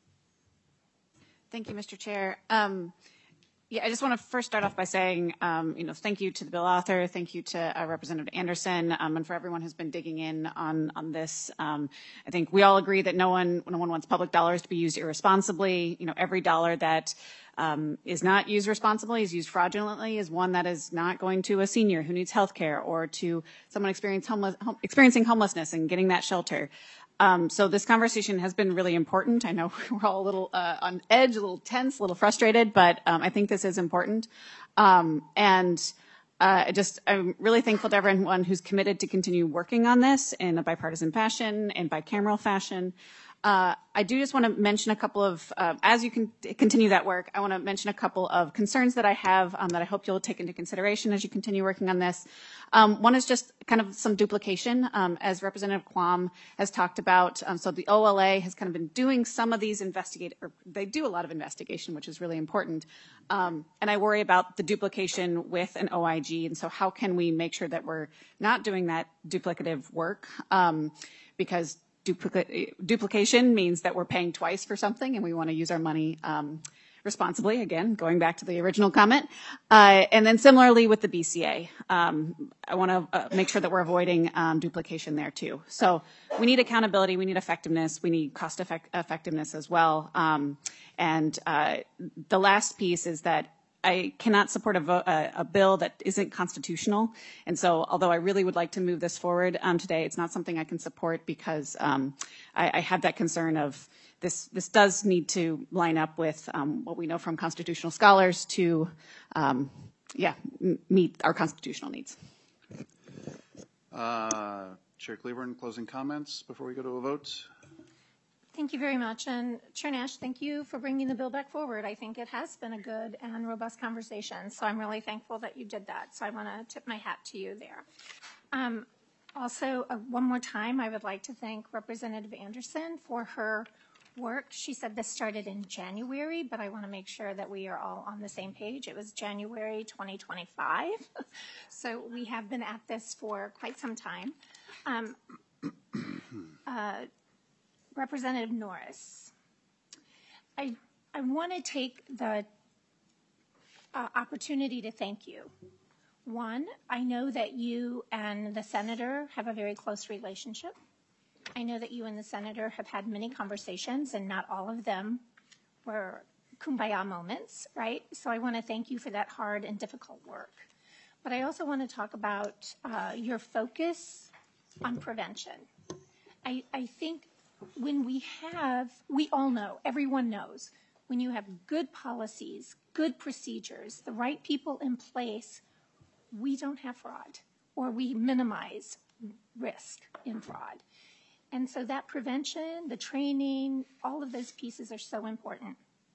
S11: Thank you, Mister Chair. Um, yeah, I just want to first start off by saying, um, you know, thank you to the bill author, thank you to uh, Representative Anderson, um, and for everyone who's been digging in on on this. Um, I think we all agree that no one no one wants public dollars to be used irresponsibly. You know, every dollar that um, is not used responsibly, is used fraudulently, is one that is not going to a senior who needs health care or to someone experience homeless, home, experiencing homelessness and getting that shelter. Um, so this conversation has been really important. I know we're all a little uh, on edge, a little tense, a little frustrated, but um, I think this is important. Um, and uh, I just, I'm really thankful to everyone who's committed to continue working on this in a bipartisan fashion and bicameral fashion. Uh, I do just want to mention a couple of, uh, as you can continue that work, I want to mention a couple of concerns that I have um, that I hope you'll take into consideration as you continue working on this. Um, one is just kind of some duplication, um, as Representative Quam has talked about. Um, so the O L A has kind of been doing some of these investigate, or they do a lot of investigation, which is really important. Um, and I worry about the duplication with an O I G. And so how can we make sure that we're not doing that duplicative work? Um, because Duplica- duplication means that we're paying twice for something, and we want to use our money um, responsibly, again, going back to the original comment. Uh, and then similarly with the B C A, um, I want to uh, make sure that we're avoiding um, duplication there too. So we need accountability, we need effectiveness, we need cost effect- effectiveness as well. Um, and uh, the last piece is that I cannot support a, vo- a, a bill that isn't constitutional. And so although I really would like to move this forward um, today, it's not something I can support because um, I, I have that concern of this, this does need to line up with um, what we know from constitutional scholars to, um, yeah, m- meet our constitutional needs.
S1: Uh, Chair Cleburne, closing comments before we go to a vote?
S4: Thank you very much. And Chair Nash, thank you for bringing the bill back forward. I think it has been a good and robust conversation. So I'm really thankful that you did that. So I want to tip my hat to you there. Um, also, uh, one more time, I would like to thank Representative Anderson for her work. She said this started in January, but I want to make sure that we are all on the same page. It was January twenty twenty-five. So we have been at this for quite some time. Um, uh, Representative Norris, I, I want to take the uh, opportunity to thank you. One, I know that you and the senator have a very close relationship. I know that you and the senator have had many conversations, and not all of them were kumbaya moments, right? So I want to thank you for that hard and difficult work. But I also want to talk about uh, your focus on prevention. I, I think when we have, we all know, everyone knows, when you have good policies, good procedures, the right people in place, we don't have fraud, or we minimize risk in fraud. And so that prevention, the training, all of those pieces are so important.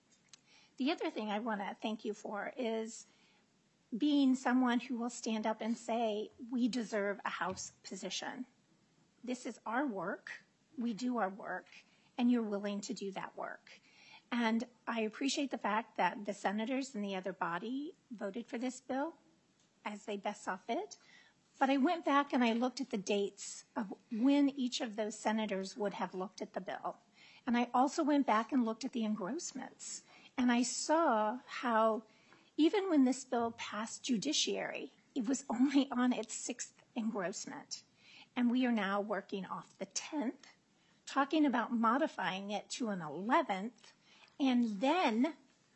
S4: The other thing I want to thank you for is being someone who will stand up and say, we deserve a House position. This is our work, we do our work, and you're willing to do that work. And I appreciate the fact that the senators in the other body voted for this bill as they best saw fit. But I went back and I looked at the dates of when each of those senators would have looked at the bill. And I also went back and looked at the engrossments. And I saw how even when this bill passed judiciary, it was only on its sixth engrossment. And we are now working off the tenth, talking about modifying it to an eleventh. And then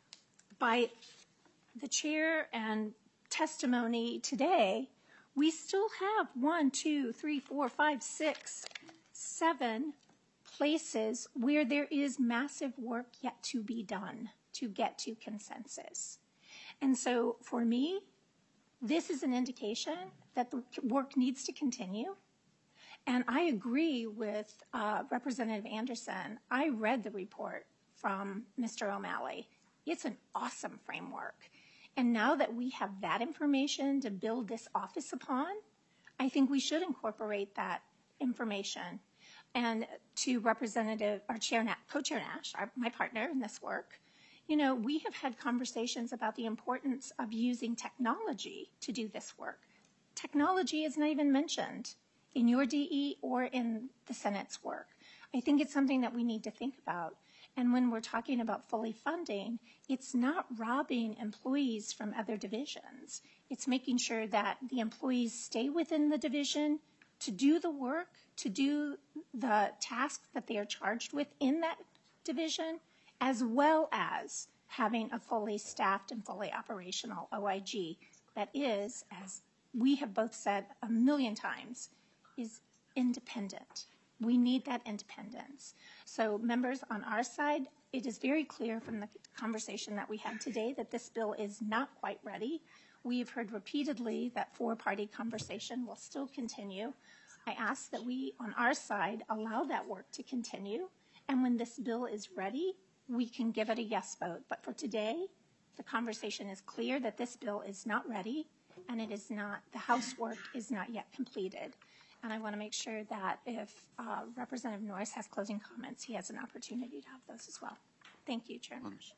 S4: by the chair and testimony today, we still have one, two, three, four, five, six, seven places where there is massive work yet to be done to get to consensus. And so for me, this is an indication that the work needs to continue. And I agree with uh, Representative Anderson. I read the report from Mister O'Malley. It's an awesome framework. And now that we have that information to build this office upon, I think we should incorporate that information. And to Representative, or Chair, Co-Chair Nash, our, my partner in this work, you know, we have had conversations about the importance of using technology to do this work. Technology is not even mentioned in your D E or in the Senate's work. I think it's something that we need to think about. And when we're talking about fully funding, it's not robbing employees from other divisions. It's making sure that the employees stay within the division to do the work, to do the tasks that they are charged with in that division, as well as having a fully staffed and fully operational O I G that is, as we have both said a million times, is independent. We need that independence. So members on our side, it is very clear from the conversation that we had today that this bill is not quite ready. We've heard repeatedly that four-party conversation will still continue. I ask that we, on our side, allow that work to continue. And when this bill is ready, we can give it a yes vote. But for today, the conversation is clear that this bill is not ready, and it is not, the House work is not yet completed. And I want to make sure that if uh, Representative Norris has closing comments, he has an opportunity to have those as well. Thank you, Chair.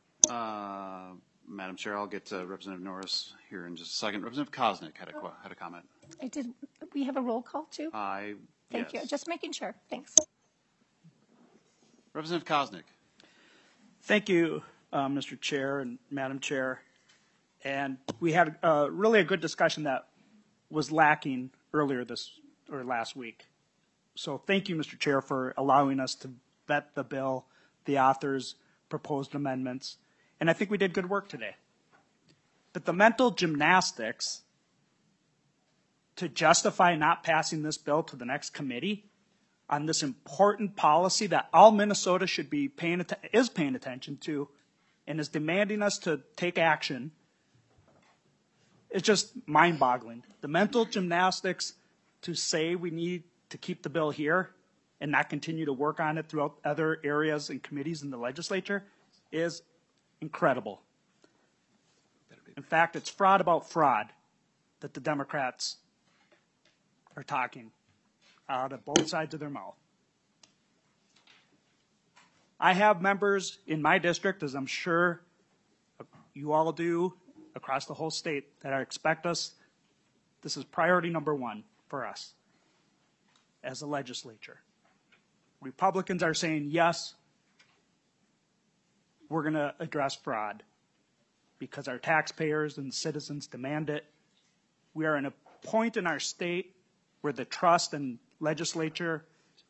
S1: Uh, Madam Chair, I'll get to Representative Norris here in just a second. Representative Koznick had a, qu- had a comment.
S4: I did. We have a roll call too?
S1: I,
S4: Thank
S1: yes.
S4: you. Just making sure. Thanks.
S1: Representative Koznick.
S8: Thank you, uh, Mister Chair and Madam Chair. And we had uh, really a good discussion that was lacking earlier this or last week. So thank you, Mister Chair, for allowing us to vet the bill, the author's proposed amendments, and I think we did good work today. But the mental gymnastics to justify not passing this bill to the next committee on this important policy that all Minnesota should be paying att- is paying attention to and is demanding us to take action is just mind-boggling. The mental gymnastics to say we need to keep the bill here and not continue to work on it throughout other areas and committees in the legislature is incredible. In fact, it's fraud about fraud that the Democrats are talking out of both sides of their mouth. I have members in my district, as I'm sure you all do across the whole state, that expect us, this is priority number one for us as a legislature. Republicans are saying yes. we're going to address fraud because our taxpayers and citizens demand it. We are in a point in our state where the trust in legislature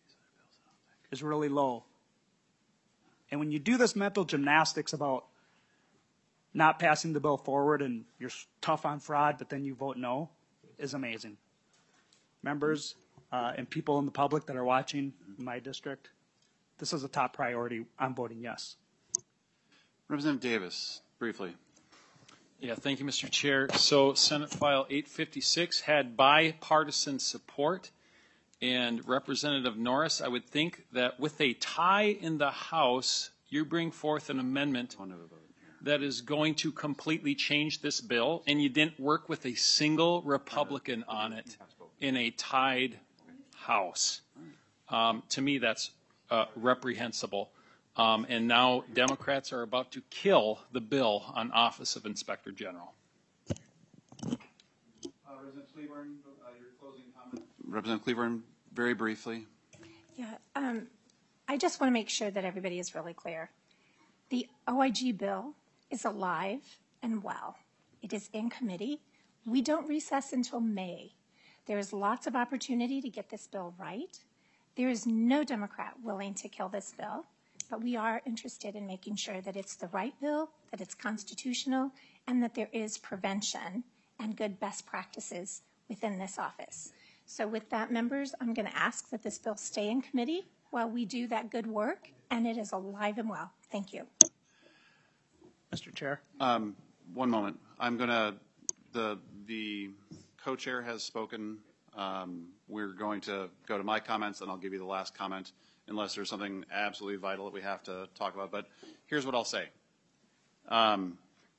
S8: is really low. And when you do this mental gymnastics about not passing the bill forward and you're tough on fraud, but then you vote no, is amazing. Members uh, and people in the public that are watching in my district, this is a top priority. I'm voting yes.
S1: Representative Davis, briefly.
S2: Yeah, thank you, Mister Chair. So Senate File eight fifty-six had bipartisan support. And Representative Norris, I would think that with a tie in the House, you bring forth an amendment that is going to completely change this bill, and you didn't work with a single Republican on it in a tied House. Um, to me, that's uh, reprehensible. Um, and now Democrats are about to kill the bill on Office of Inspector General.
S1: Uh, Representative Cleburne, uh, your closing comment. Representative Cleburne, very briefly.
S4: Yeah, um, I just want to make sure that everybody is really clear. The O I G bill is alive and well. It is in committee. We don't recess until May. There is lots of opportunity to get this bill right. There is no Democrat willing to kill this bill, but we are interested in making sure that it's the right bill, that it's constitutional, and that there is prevention and good best practices within this office. So with that, members, I'm going to ask that this bill stay in committee while we do that good work, and it is alive and well. Thank you.
S8: Mister Chair.
S1: Um, one moment. I'm going to, the, the co-chair has spoken. Um, we're going to go to my comments, and I'll give you the last comment unless there's something absolutely vital that we have to talk about. But here's what I'll say. Um,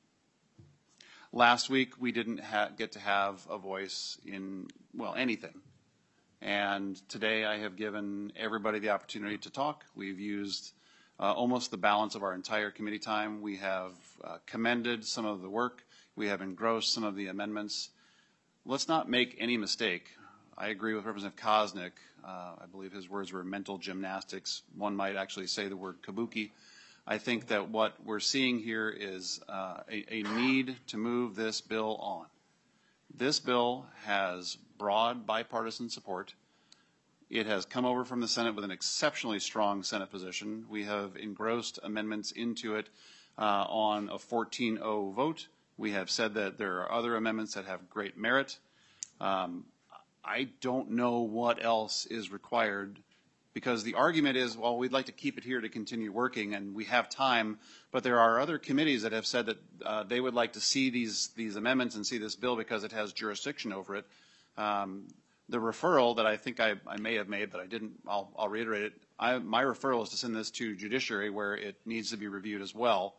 S1: last week, we didn't ha- get to have a voice in, well, anything. And today I have given everybody the opportunity to talk. We've used uh, almost the balance of our entire committee time. We have uh, commended some of the work. We have engrossed some of the amendments. Let's not make any mistake. I agree with Representative Koznick. Uh, I believe his words were mental gymnastics. One might actually say the word kabuki. I think that what we're seeing here is uh, a, a need to move this bill on. This bill has broad bipartisan support. It has come over from the Senate with an exceptionally strong Senate position. We have engrossed amendments into it uh, on a fourteen oh vote. We have said that there are other amendments that have great merit. Um, I don't know what else is required because the argument is, well, we'd like to keep it here to continue working and we have time, but there are other committees that have said that uh, they would like to see these, these amendments and see this bill because it has jurisdiction over it. Um, the referral that I think I, I may have made, but I didn't, I'll, I'll reiterate it. I, my referral is to send this to Judiciary where it needs to be reviewed as well.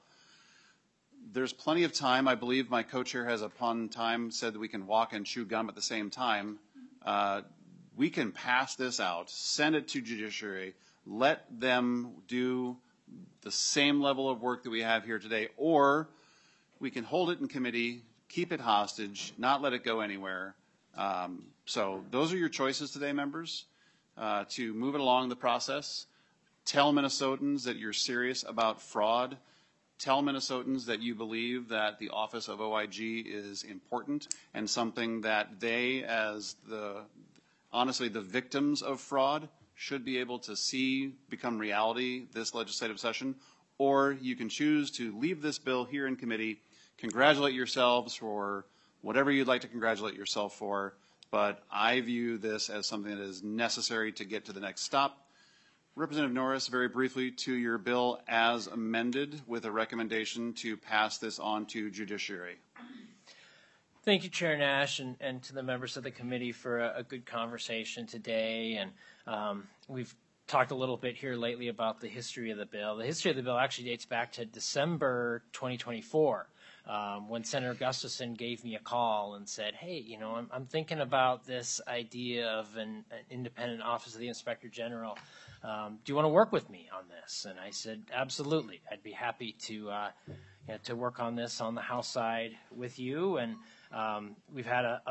S1: There's plenty of time. I believe my co-chair has upon time said that we can walk and chew gum at the same time. Uh, we can pass this out, send it to Judiciary, let them do the same level of work that we have here today, or we can hold it in committee, keep it hostage, not let it go anywhere. Um, so those are your choices today, members, uh, to move it along the process. Tell Minnesotans that you're serious about fraud. Tell Minnesotans that you believe that the Office of O I G is important and something that they, as the, honestly, the victims of fraud, should be able to see become reality this legislative session. Or you can choose to leave this bill here in committee, congratulate yourselves for whatever you'd like to congratulate yourself for, but I view this as something that is necessary to get to the next stop. Representative Norris, very briefly, to your bill as amended with a recommendation to pass this on to Judiciary.
S5: Thank you, Chair Nash, and, and to the members of the committee for a, a good conversation today. And um, we've talked a little bit here lately about the history of the bill. The history of the bill actually dates back to December twenty twenty-four. Um, when Senator Gustafson gave me a call and said, hey, you know, I'm, I'm thinking about this idea of an, an independent Office of the Inspector General. Um, do you want to work with me on this? And I said, absolutely. I'd be happy to uh, you know, to work on this on the House side with you. And um, we've had a, a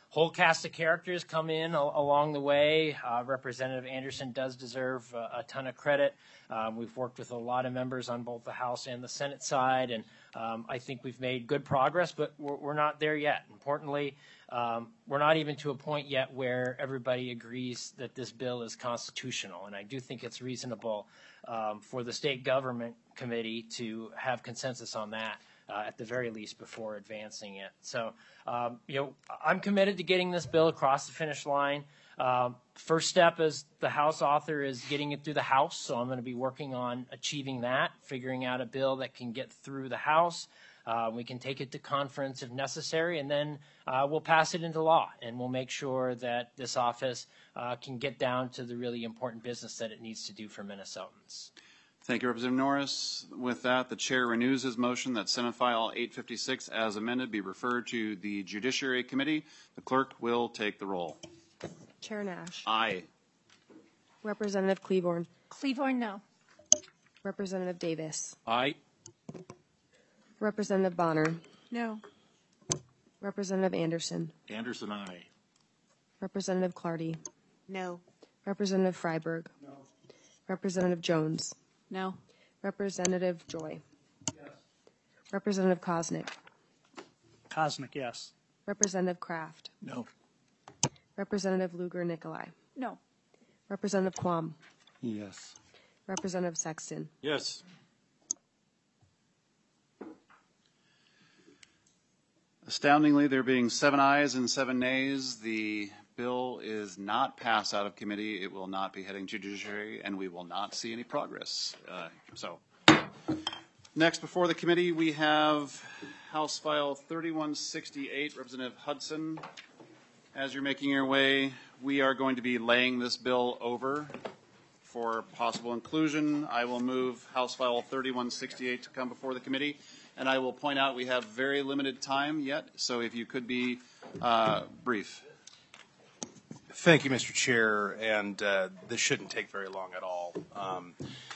S5: whole cast of characters come in a- along the way. Uh, Representative Anderson does deserve uh, a ton of credit. Um, we've worked with a lot of members on both the House and the Senate side, and um, I think we've made good progress, but we're, we're not there yet. Importantly, um, we're not even to a point yet where everybody agrees that this bill is constitutional, and I do think it's reasonable um, for the state government committee to have consensus on that. Uh, at the very least, before advancing it. So, um, you know, I'm committed to getting this bill across the finish line. Um, first step as the House author is getting it through the House, so I'm going to be working on achieving that, figuring out a bill that can get through the House. Uh, we can take it to conference if necessary, and then uh, we'll pass it into law, and we'll make sure that this office uh, can get down to the really important business that it needs to do for Minnesotans.
S1: Thank you, Representative Norris. With that, the chair renews his motion that Senate File eight fifty-six as amended be referred to the Judiciary Committee. The clerk will take the roll.
S7: Chair Nash.
S1: Aye.
S7: Representative Cleaborn.
S4: Cleaborn, no.
S7: Representative Davis.
S2: Aye.
S7: Representative Bonner.
S9: No.
S7: Representative Anderson.
S15: Anderson, aye.
S7: Representative Clardy.
S13: No.
S7: Representative Freiberg.
S8: No.
S7: Representative Jones.
S11: No.
S7: Representative Joy.
S8: Yes.
S7: Representative Kosnick.
S8: Kosnick, yes.
S7: Representative Kraft.
S15: No.
S7: Representative Lugar Nikolai.
S4: No.
S7: Representative Quam.
S10: Yes.
S7: Representative Sexton.
S15: Yes.
S1: Astoundingly, there being seven ayes and seven nays, the bill is not passed out of committee. It will not be heading to judiciary, and we will not see any progress. Uh, so, next before the committee, we have House File thirty-one sixty-eight, Representative Hudson. As you're making your way, we are going to be laying this bill over for possible inclusion. I will move House File thirty-one sixty-eight to come before the committee. And I will point out we have very limited time yet, so if you could be uh, brief.
S16: Thank you, Mister Chair, and uh, this shouldn't take very long at all. Um,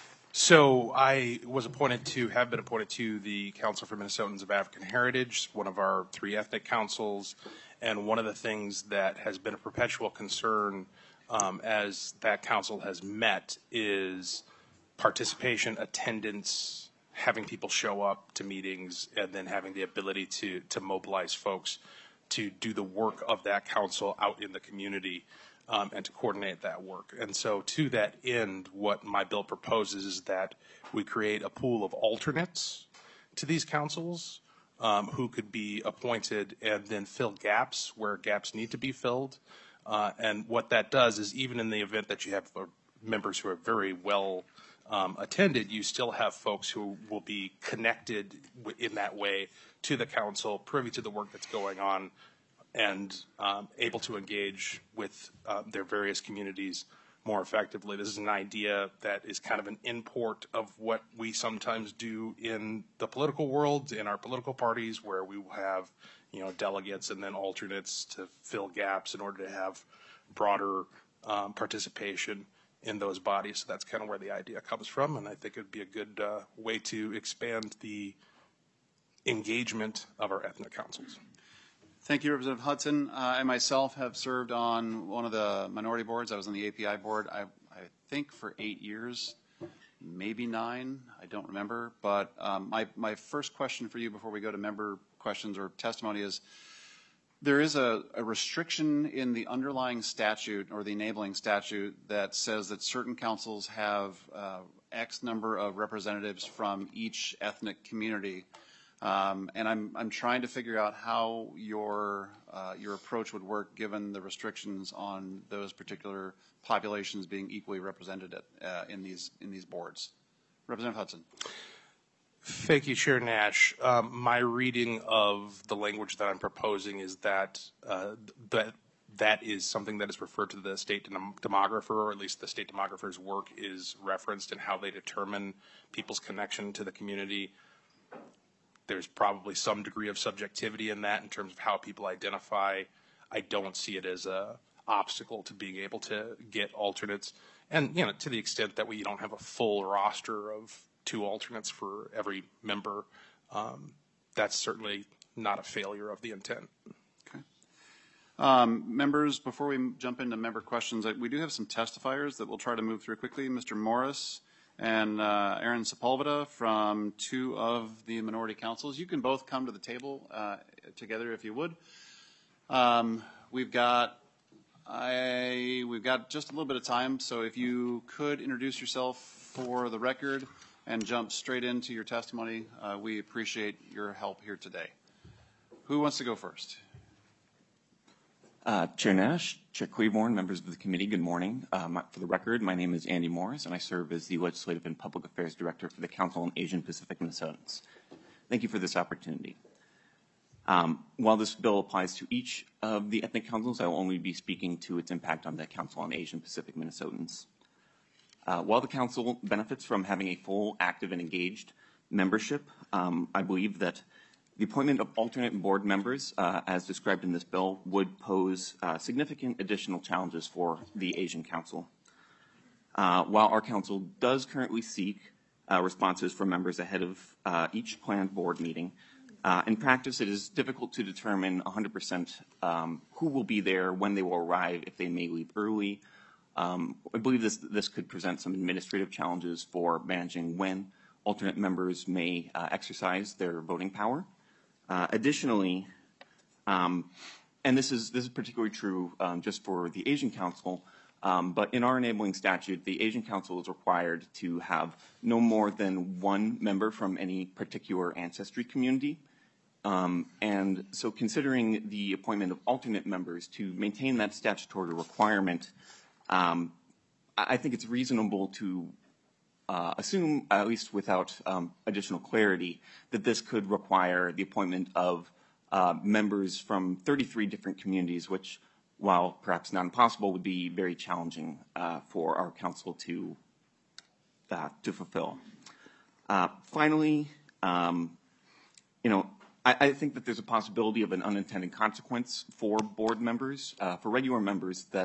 S16: so I was appointed to, have been appointed to the Council for Minnesotans of African Heritage, one of our three ethnic councils, and one of the things that has been a perpetual concern um, as that council has met is participation, attendance, having people show up to meetings, and then having the ability to to mobilize folks to do the work of that council out in the community um, and to coordinate that work. And so to that end, what my bill proposes is that we create a pool of alternates to these councils um, who could be appointed and then fill gaps where gaps need to be filled. Uh, and what that does is, even in the event that you have uh, members who are very well Um, attended, you still have folks who will be connected w- in that way to the council, privy to the work that's going on, and um, able to engage with uh, their various communities more effectively. This is an idea that is kind of an import of what we sometimes do in the political world, in our political parties, where we will have, you know, delegates and then alternates to fill gaps in order to have broader um, participation in those bodies. So that's kind of where the idea comes from, and I think it would be a good uh, way to expand the engagement of our ethnic councils.
S1: Thank you, Representative Hudson. Uh, I myself have served on one of the minority boards. I was on the A P I board, I, I think, for eight years, maybe nine. I don't remember. But um, my, my first question for you before we go to member questions or testimony is, there is a, a restriction in the underlying statute or the enabling statute that says that certain councils have uh, X number of representatives from each ethnic community. Um, and I'm, I'm trying to figure out how your, uh, your approach would work given the restrictions on those particular populations being equally represented at, uh, in, these, in these boards. Representative Hudson.
S16: Thank you, Chair Nash. Um, my reading of the language that I'm proposing is that uh, that that is something that is referred to the state dem- demographer, or at least the state demographer's work is referenced in how they determine people's connection to the community. There's probably some degree of subjectivity in that in terms of how people identify. I don't see it as a obstacle to being able to get alternates, and you know, to the extent that we don't have a full roster of two alternates for every member, um, that's certainly not a failure of the intent.
S1: Okay. Um, members, before we jump into member questions, we do have some testifiers that we'll try to move through quickly. Mister Morris and uh, Aaron Sepulveda from two of the minority councils. You can both come to the table uh, together if you would. Um, we've got I we've got just a little bit of time, so if you could introduce yourself for the record and jump straight into your testimony, uh, we appreciate your help here today. Who wants to go first?
S15: Uh, Chair Nash, Chair Claiborne, members of the committee, good morning. Um, for the record, my name is Andy Morris, and I serve as the Legislative and Public Affairs Director for the Council on Asian Pacific Minnesotans. Thank you for this opportunity. Um, while this bill applies to each of the ethnic councils, I will only be speaking to its impact on the Council on Asian Pacific Minnesotans. Uh, while the Council benefits from having a full, active, and engaged membership, um, I believe that the appointment of alternate board members, uh, as described in this bill, would pose uh, significant additional challenges for the Asian Council. Uh, while our council does currently seek uh, responses from members ahead of uh, each planned board meeting, uh, in practice it is difficult to determine one hundred percent um, who will be there, when they will arrive, if they may leave early. Um, I believe this, this could present some administrative challenges for managing when alternate members may uh, exercise their voting power. Uh, additionally, um, and this is this is particularly true um, just for the Asian Council, um, but in our enabling statute, the Asian Council is required to have no more than one member from any particular ancestry community. Um, and so considering the appointment of alternate members to maintain that statutory requirement, um, I think it's reasonable to Uh, assume, at least without um, additional clarity, that this could require the appointment of uh, members from thirty-three different communities, which, while perhaps not impossible, would be very challenging uh, for our council to uh, to fulfill. Uh, finally, um, you know, I, I think that there's a possibility of an unintended consequence for board members, uh, for regular members, that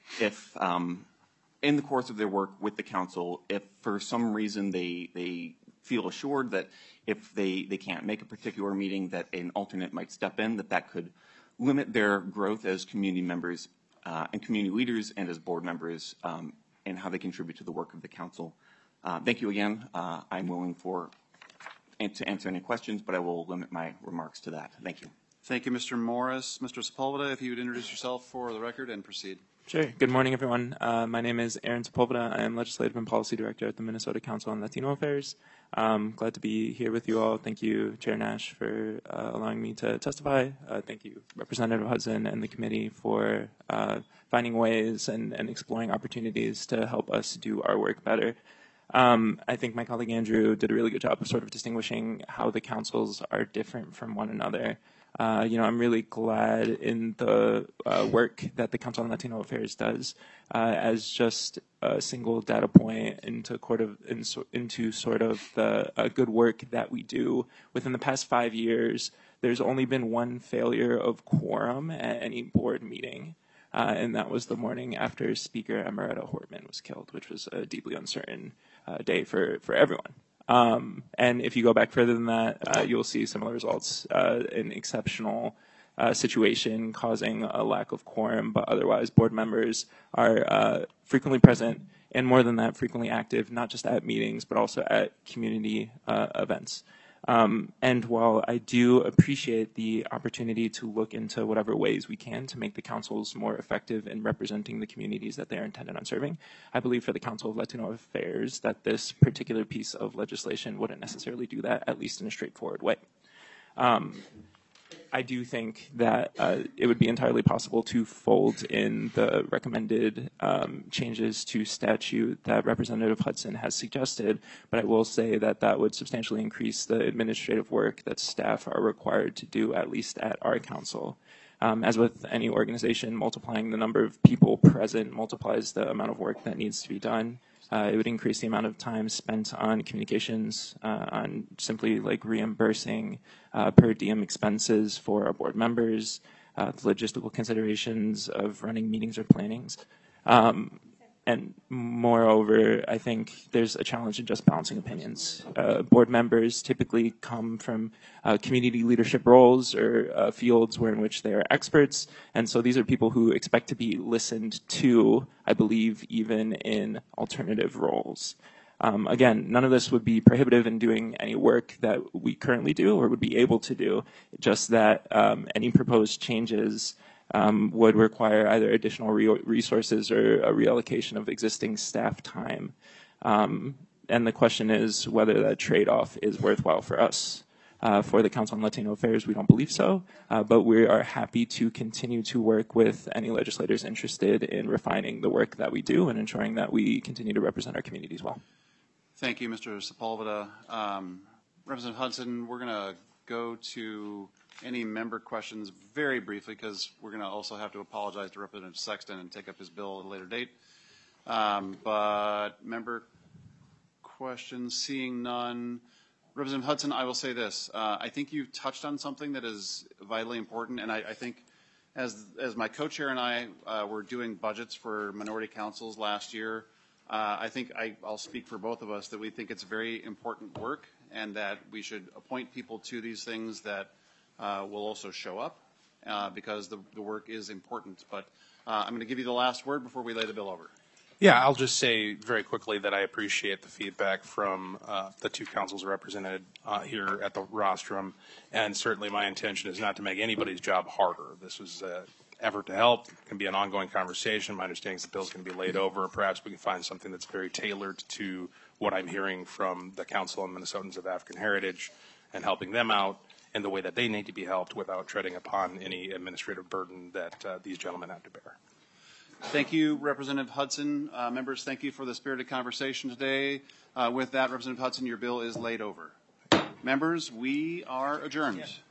S15: if um, in the course of their work with the council, if for some reason they they feel assured that if they, they can't make a particular meeting, that an alternate might step in, that that could limit their growth as community members uh, and community leaders and as board members um, and how they contribute to the work of the council. Uh, thank you again. Uh, I'm willing for to answer any questions, but I will limit my remarks to that. Thank you.
S1: Thank you, Mister Morris. Mister Sepulveda, if you would introduce yourself for the record and proceed.
S17: Sure. Good morning, everyone. Uh, my name is Aaron Sepulveda. I am Legislative and Policy Director at the Minnesota Council on Latino Affairs. Um, glad to be here with you all. Thank you, Chair Nash, for uh, allowing me to testify. Uh, thank you, Representative Hudson and the committee for uh, finding ways and, and exploring opportunities to help us do our work better. Um, I think my colleague Andrew did a really good job of sort of distinguishing how the councils are different from one another. Uh, you know, I'm really glad in the uh, work that the Council on Latino Affairs does uh, as just a single data point into, court of, in, into sort of the uh, good work that we do. Within the past five years, there's only been one failure of quorum at any board meeting, uh, and that was the morning after Speaker Amaretta Hortman was killed, which was a deeply uncertain uh, day for, for everyone. Um, and if you go back further than that, uh, you'll see similar results, uh, an exceptional uh, situation causing a lack of quorum, but otherwise board members are uh, frequently present and more than that, frequently active, not just at meetings, but also at community uh, events. Um, and while I do appreciate the opportunity to look into whatever ways we can to make the councils more effective in representing the communities that they are intended on serving, I believe for the Council of Latino Affairs that this particular piece of legislation wouldn't necessarily do that, at least in a straightforward way. Um, I do think that uh, it would be entirely possible to fold in the recommended um, changes to statute that Representative Hudson has suggested, but I will say that that would substantially increase the administrative work that staff are required to do, at least at our council. Um, as with any organization, multiplying the number of people present multiplies the amount of work that needs to be done. Uh, it would increase the amount of time spent on communications, uh, on simply like reimbursing uh, per diem expenses for our board members, uh, the logistical considerations of running meetings or plannings. Um, and moreover, I think there's a challenge in just balancing opinions. Uh, board members typically come from uh, community leadership roles or uh, fields where in which they are experts, and so these are people who expect to be listened to, I believe, even in alternative roles. Um, again, none of this would be prohibitive in doing any work that we currently do or would be able to do, just that um, any proposed changes Um, would require either additional re- resources or a reallocation of existing staff time. Um, and the question is whether that trade-off is worthwhile for us. Uh, for the Council on Latino Affairs, we don't believe so, uh, but we are happy to continue to work with any legislators interested in refining the work that we do and ensuring that we continue to represent our communities well.
S1: Thank you, Mister Sepulveda. Um, Representative Hudson, we're going to go to any member questions very briefly, because we're going to also have to apologize to Representative Sexton and take up his bill at a later date. Um, but member questions, seeing none. Representative Hudson, I will say this. Uh, I think you've touched on something that is vitally important, and I, I think as, as my co-chair and I uh, were doing budgets for minority councils last year, uh, I think I, I'll speak for both of us that we think it's very important work and that we should appoint people to these things that Uh, will also show up uh, because the, the work is important. But uh, I'm going to give you the last word before we lay the bill over.
S16: Yeah, I'll just say very quickly that I appreciate the feedback from uh, the two councils represented uh, here at the rostrum, and certainly my intention is not to make anybody's job harder. This was an effort to help. It can be an ongoing conversation. My understanding is the bill's going to be laid over. Perhaps we can find something that's very tailored to what I'm hearing from the Council on Minnesotans of African Heritage and helping them out in the way that they need to be helped without treading upon any administrative burden that uh, these gentlemen have to bear.
S1: Thank you, Representative Hudson. Uh, members, thank you for the spirited conversation today. Uh, with that, Representative Hudson, your bill is laid over. Members, we are adjourned.